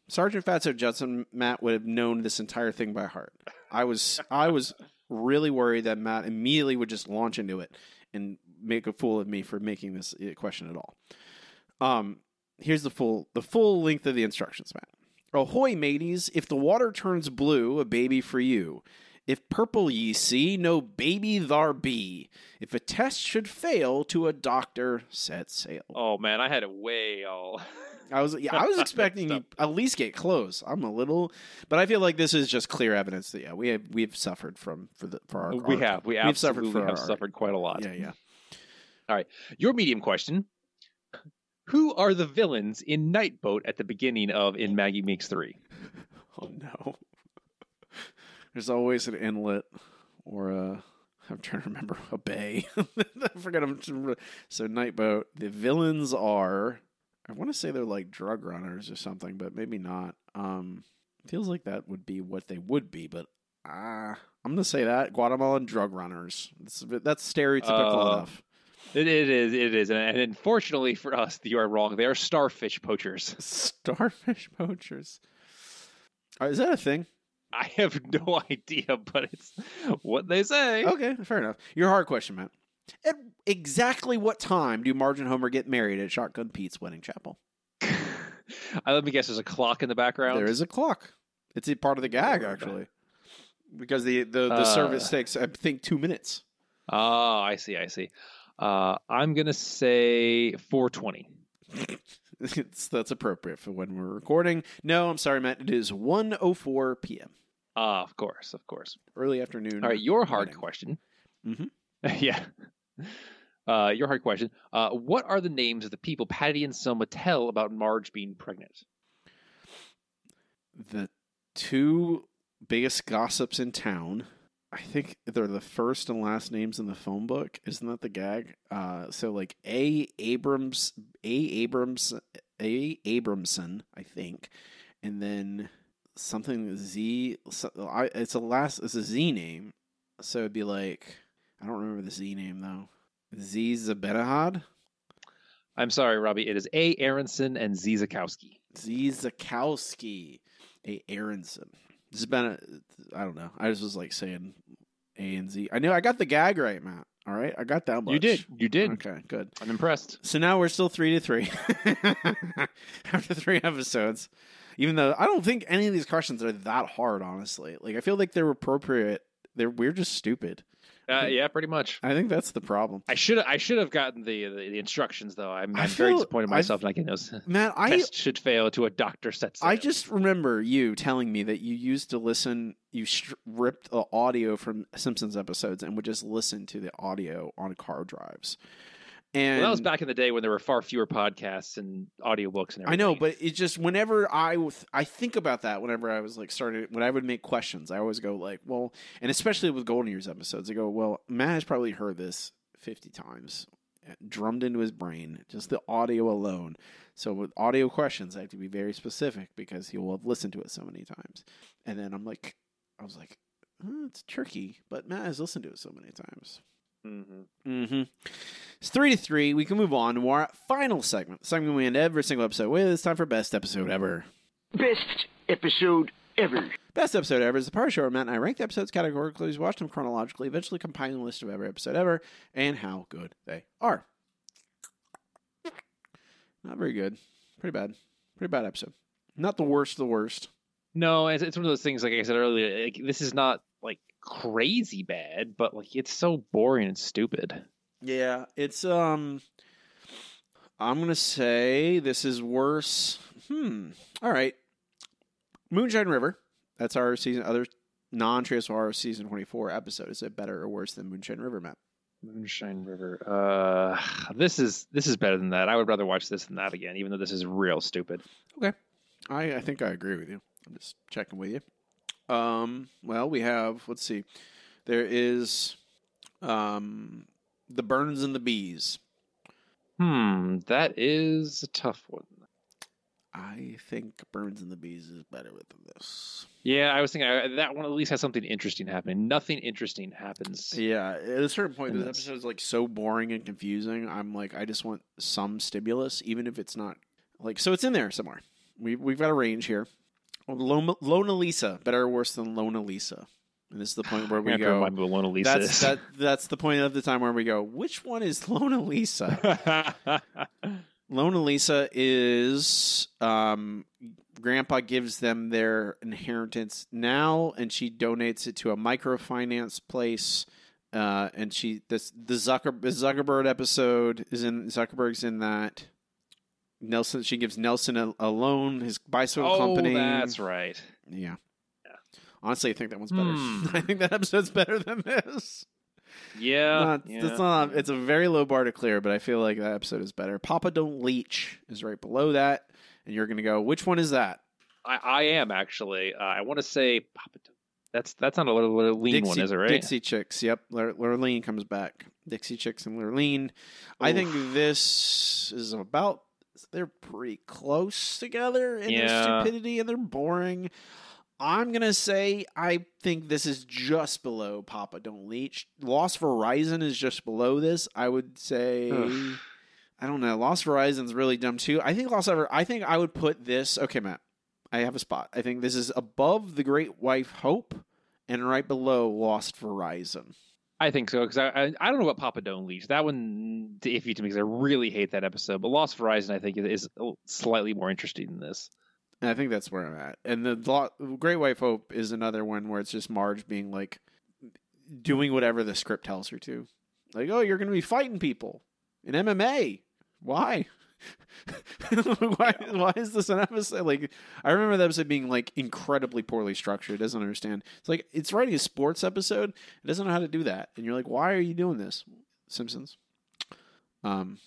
Sergeant Fatso Judson, Matt would have known this entire thing by heart. I was I was really worried that Matt immediately would just launch into it and make a fool of me for making this question at all. Um, here's the full the full length of the instructions, Matt. Ahoy, mateys! If the water turns blue, a baby for you. If purple ye see, no baby thar be. If a test should fail, to a doctor set sail. Oh man, I had it way all. I was yeah, I was expecting you at least get close. I'm a little, but I feel like this is just clear evidence that yeah, we have we've suffered from for the for our we art. have we we've absolutely suffered for have our suffered quite a lot. Yeah, yeah. All right, your medium question: who are the villains in Nightboat at the beginning of In Maggie Makes Three? Oh no, there's always an inlet or a. I'm trying to remember a bay. I forget them. So Nightboat. The villains are. I want to say they're like drug runners or something, but maybe not. Um, feels like that would be what they would be, but uh, I'm going to say that. Guatemalan drug runners. That's, that's stereotypical uh, enough. It, it is, it is. And, and unfortunately for us, you are wrong. They are starfish poachers. Starfish poachers. Uh, is that a thing? I have no idea, but it's what they say. Okay, fair enough. Your hard question, Matt. At exactly what time do Marge and Homer get married at Shotgun Pete's wedding chapel? Uh, let me guess. There's a clock in the background. There is a clock. It's a part of the gag, actually, because the the, the Uh, service takes, I think, two minutes. Oh, I see. I see. Uh, I'm gonna say four twenty. It's, that's appropriate for when we're recording. No, I'm sorry, Matt. It is one oh four p.m. Ah, uh, of course, of course. Early afternoon. All right, your hard wedding. question. Mm-hmm. Yeah. Uh, your hard question. Uh, what are the names of the people Patty and Selma tell about Marge being pregnant? The two biggest gossips in town. I think they're the first and last names in the phone book. Isn't that the gag? Uh, so like A. Abrams, A. Abrams, A. Abramson, I think, and then something Z. I, it's a last. It's a Z name, so it'd be like I don't remember the Z name though. Z Zabenahad? I'm sorry, Robbie. It is A. Aronson and Z. Zakowski. Z. Zakowski. A. Aronson. This has been a, I don't know. I just was like saying A and Z. I knew I got the gag right, Matt. All right. I got that much. You did. You did. Okay, good. I'm impressed. So now we're still three to three after three episodes. Even though I don't think any of these questions are that hard, honestly. Like, I feel like they're appropriate. They're, we're just stupid. Uh, yeah, pretty much. I think that's the problem. I should I should have gotten the the, the instructions though. I'm, I I'm very feel- disappointed in myself not getting those. Matt, I Test should fail to a doctor set. I just remember you telling me that you used to listen, you stripped the audio from Simpsons episodes and would just listen to the audio on car drives. And well, that was back in the day when there were far fewer podcasts and audiobooks and everything. I know, but it just whenever I I think about that, whenever I was like started, when I would make questions, I always go like, well, and especially with Golden Years episodes, I go, well, Matt has probably heard this fifty times, drummed into his brain, just the audio alone. So with audio questions, I have to be very specific because he will have listened to it so many times. And then I'm like, I was like, oh, it's tricky, but Matt has listened to it so many times. Mm-hmm. Mm-hmm. It's three to three. We can move on to our final segment. The segment we end every single episode with. It's time for Best Episode Ever. Best episode ever. Best Episode Ever is the part of the show where Matt and I rank the episodes categorically, watch them chronologically, eventually compiling a list of every episode ever and how good they are. Not very good. Pretty bad. Pretty bad episode. Not the worst of the worst. No, it's, it's one of those things, like I said earlier, like, this is not like crazy bad, but like it's so boring and stupid. Yeah, it's um I'm gonna say this is worse. Hmm. All right. Moonshine River. That's our season other non-Trios Horror season twenty-four episode. Is it better or worse than Moonshine River, Matt? Moonshine River. Uh this is this is better than that. I would rather watch this than that again, even though this is real stupid. Okay. I, I think I agree with you. I'm just checking with you. Um, well, we have, let's see, there is um, The Burns and the Bees. Hmm, that is a tough one. I think Burns and the Bees is better than this. Yeah, I was thinking I, that one at least has something interesting happening. Nothing interesting happens. Yeah, at a certain point, And this that's- episode is like so boring and confusing. I'm like, I just want some stimulus, even if it's not like, so it's in there somewhere. we we've got a range here. Lona, Lona Lisa, better or worse than Lona Lisa? And this is the point where we I'm go. remind me what Lona Lisa that's is. that. That's the point of the time where we go. Which one is Lona Lisa? Lona Lisa is um, Grandpa gives them their inheritance now, and she donates it to a microfinance place. Uh, and she this the Zucker Zuckerberg episode is in Zuckerberg's in that. Nelson, she gives Nelson a, a loan, his bicycle oh, company. That's right. Yeah. yeah. Honestly, I think that one's better. Hmm. I think that episode's better than this. Yeah, Not, yeah. It's not. It's a very low bar to clear, but I feel like that episode is better. Papa Don't Leech is right below that, and you're going to go, which one is that? I, I am actually. Uh, I want to say Papa. Don't... That's that's not a little lean Dixie, one, is it? Right? Dixie Chicks. Yep, Lurleen comes back. Dixie Chicks and Lurleen. I think this is about. They're pretty close together in yeah. their stupidity, and they're boring. I'm going to say I think this is just below Papa Don't Leech. Lost Verizon is just below this. I would say, Ugh. I don't know. Lost Verizon's really dumb too. I think Lost Ever, I think I would put this, okay, Matt, I have a spot. I think this is above The Great Wife Hope and right below Lost Verizon. I think so, because I, I I don't know about Papa Don't Leech. That one iffy to me because I really hate that episode. But Lost Verizon, I think, is slightly more interesting than this. And I think that's where I'm at. And the Great Wife Hope is another one where it's just Marge being like, doing whatever the script tells her to. Like, oh, you're going to be fighting people in M M A. Why? why, why is this an episode? Like, I remember the episode being like incredibly poorly structured. It doesn't understand. It's like, it's writing a sports episode. It doesn't know how to do that. And you're like, why are you doing this? Simpsons. Um,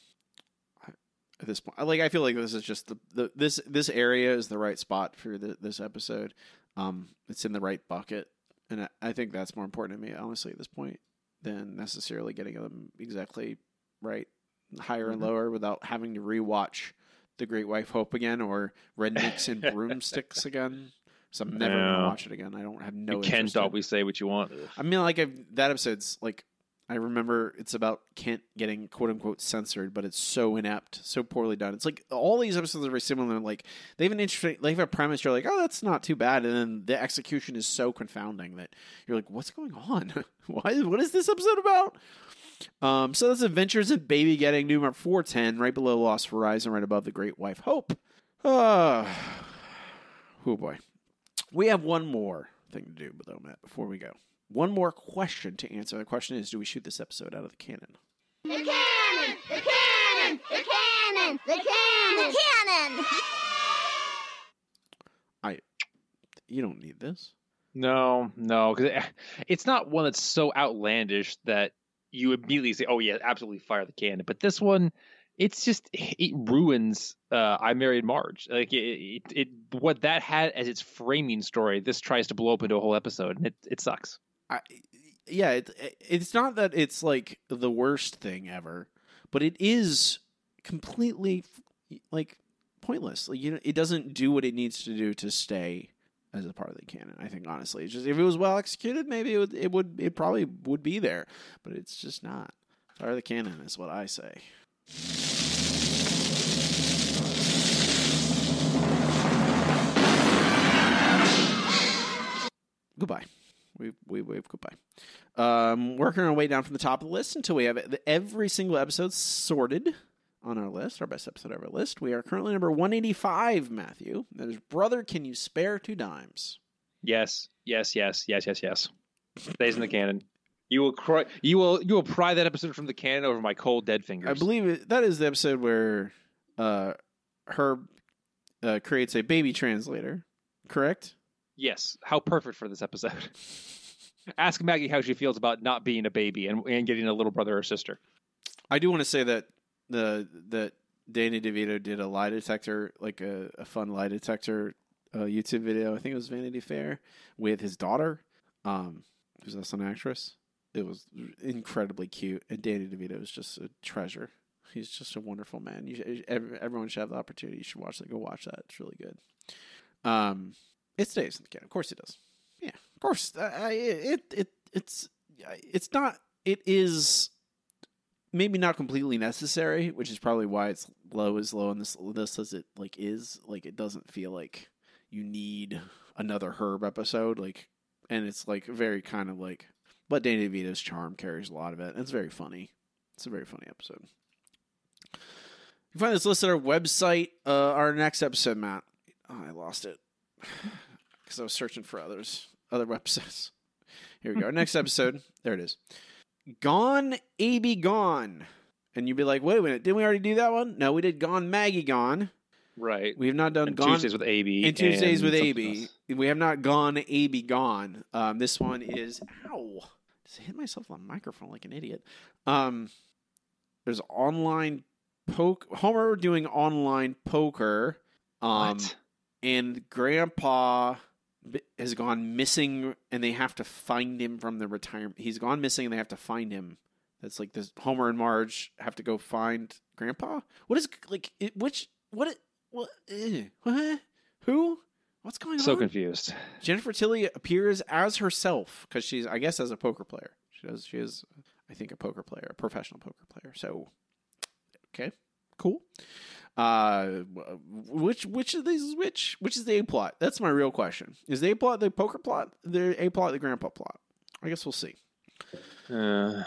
At this point, like I feel like this is just the, the this this area is the right spot for the, this episode. Um, it's in the right bucket, and I, I think that's more important to me, honestly, at this point, than necessarily getting them exactly right, higher mm-hmm. and lower, without having to rewatch The Great Wife Hope again or Rednecks and Broomsticks again. So I'm never yeah. gonna watch it again. I don't have no. You can't always say what you want. I mean, like I've, that episode's like. I remember it's about Kent getting quote-unquote censored, but it's so inept, so poorly done. It's like all these episodes are very similar. Like they have an interesting, they have a premise. You're like, oh, that's not too bad, and then the execution is so confounding that you're like, what's going on? Why? What is this episode about? Um, so that's Adventures in Baby Getting, number four ten, right below Lost Verizon, right above The Great Wife Hope. Uh, oh boy, we have one more thing to do, though, Matt, before we go. One more question to answer. The question is, do we shoot this episode out of the cannon? The cannon! The cannon! The cannon! The cannon! The cannon! I, you don't need this. No, no, because it, it's not one that's so outlandish that you immediately say, oh yeah, absolutely fire the cannon. But this one, it's just, it ruins uh, I Married Marge. Like it, it, it, what that had as its framing story, this tries to blow up into a whole episode, and it, it sucks. I, yeah, it, it's not that it's like the worst thing ever, but it is completely like pointless. Like, you know, it doesn't do what it needs to do to stay as a part of the canon. I think honestly, it's just if it was well executed, maybe it would, it would, it probably would be there, but it's just not. Fire the cannon is what I say. Goodbye. We we wave goodbye. Um, working our way down from the top of the list until we have every single episode sorted on our list, our best episode ever list. We are currently number one eighty-five, Matthew. That is Brother, Can You Spare Two Dimes? Yes, yes, yes, yes, yes, yes. Stays in the canon. You will cry, you will you will pry that episode from the canon over my cold dead fingers. I believe it, that is the episode where uh, Herb uh, creates a baby translator. Correct? Yes. How perfect for this episode. Ask Maggie how she feels about not being a baby and, and getting a little brother or sister. I do want to say that the that Danny DeVito did a lie detector, like a, a fun lie detector uh, YouTube video. I think it was Vanity Fair with his daughter, um, who's also an actress. It was incredibly cute, and Danny DeVito is just a treasure. He's just a wonderful man. You should, everyone should have the opportunity. You should watch that. Go watch that. It's really good. Um, it stays in the canon. Of course it does. Yeah, of course. Uh, it it it's it's not. It is maybe not completely necessary, which is probably why it's low as low on this list as it like is. Like it doesn't feel like you need another Herb episode. Like, and it's like very kind of like, but Danny DeVito's charm carries a lot of it. It's very funny. It's a very funny episode. You can find this list at our website. Uh, our next episode, Matt. Oh, I lost it because I was searching for others, other websites. Here we go. Our next episode. There it is. Gone, A B Gone. And you'd be like, wait a minute, didn't we already do that one? No, we did Gone, Maggie Gone. Right. We have not done and Gone. Tuesdays with A B. And Tuesdays and with A B. We have not Gone, A B Gone. Um, this one is, ow. Just hit myself on the microphone like an idiot. Um, there's online poke. Homer doing online poker. Um, what? And Grandpa has gone missing, and they have to find him from the retirement. He's gone missing, and they have to find him. That's like this. Homer and Marge have to go find Grandpa. What is like? It, which what? It, what? Uh, what? Who? What's going So on? So confused. Jennifer Tilly appears as herself because she's, I guess, as a poker player. She does. She is, I think, a poker player, a professional poker player. So, okay, cool. Uh, which which of these is which? Which is the A plot? That's my real question. Is the A plot the poker plot? The A plot the Grandpa plot? I guess we'll see. Uh.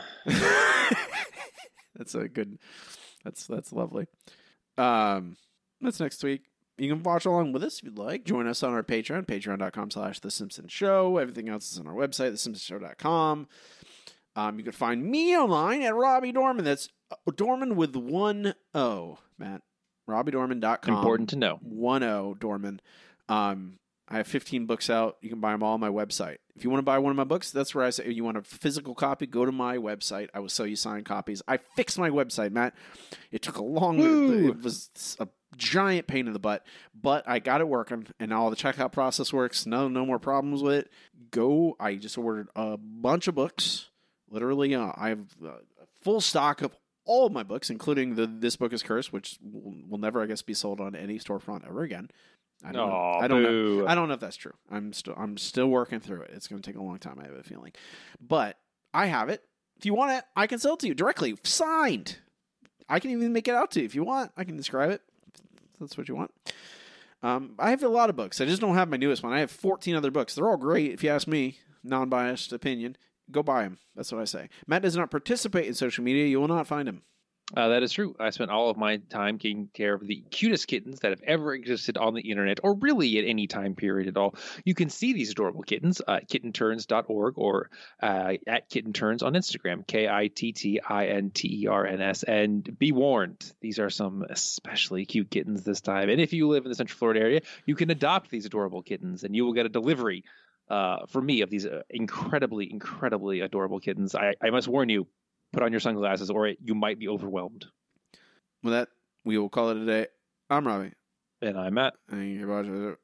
That's a good. That's that's lovely. Um, that's next week. You can watch along with us if you'd like. Join us on our Patreon, patreon.com slash The Simpsons Show. Everything else is on our website, the simpsons show dot com. Um, you can find me online at Robbie Dorman. That's Dorman with one O, Matt. Robbie Dorman dot com. Important to know. One O, Dorman. Um, I have fifteen books out. You can buy them all on my website. If you want to buy one of my books, that's where I say, you want a physical copy, go to my website. I will sell you signed copies. I fixed my website, Matt. It took a long, Woo. It was a giant pain in the butt, but I got it working, and all the checkout process works. No, no more problems with it. Go. I just ordered a bunch of books. Literally, uh, I have a full stock of all of my books, including the This Book is Cursed, which will, will never, I guess, be sold on any storefront ever again. I don't, Aww, know. I don't boo. know. I don't know if that's true. I'm still I'm still working through it. It's going to take a long time, I have a feeling. But I have it. If you want it, I can sell it to you directly, signed. I can even make it out to you if you want. I can describe it. If that's what you want. Um, I have a lot of books. I just don't have my newest one. I have fourteen other books. They're all great, if you ask me. Non-biased opinion. Go buy them. That's what I say. Matt does not participate in social media. You will not find him. Uh, that is true. I spent all of my time taking care of the cutest kittens that have ever existed on the internet, or really at any time period at all. You can see these adorable kittens at kitten turns dot org or uh, at kittenturns on Instagram, K I T T I N T E R N S. And be warned, these are some especially cute kittens this time. And if you live in the Central Florida area, you can adopt these adorable kittens, and you will get a delivery uh, from me of these uh, incredibly, incredibly adorable kittens. I, I must warn you, put on your sunglasses or you might be overwhelmed. With that, we will call it a day. I'm Robbie. And I'm Matt. And you're watching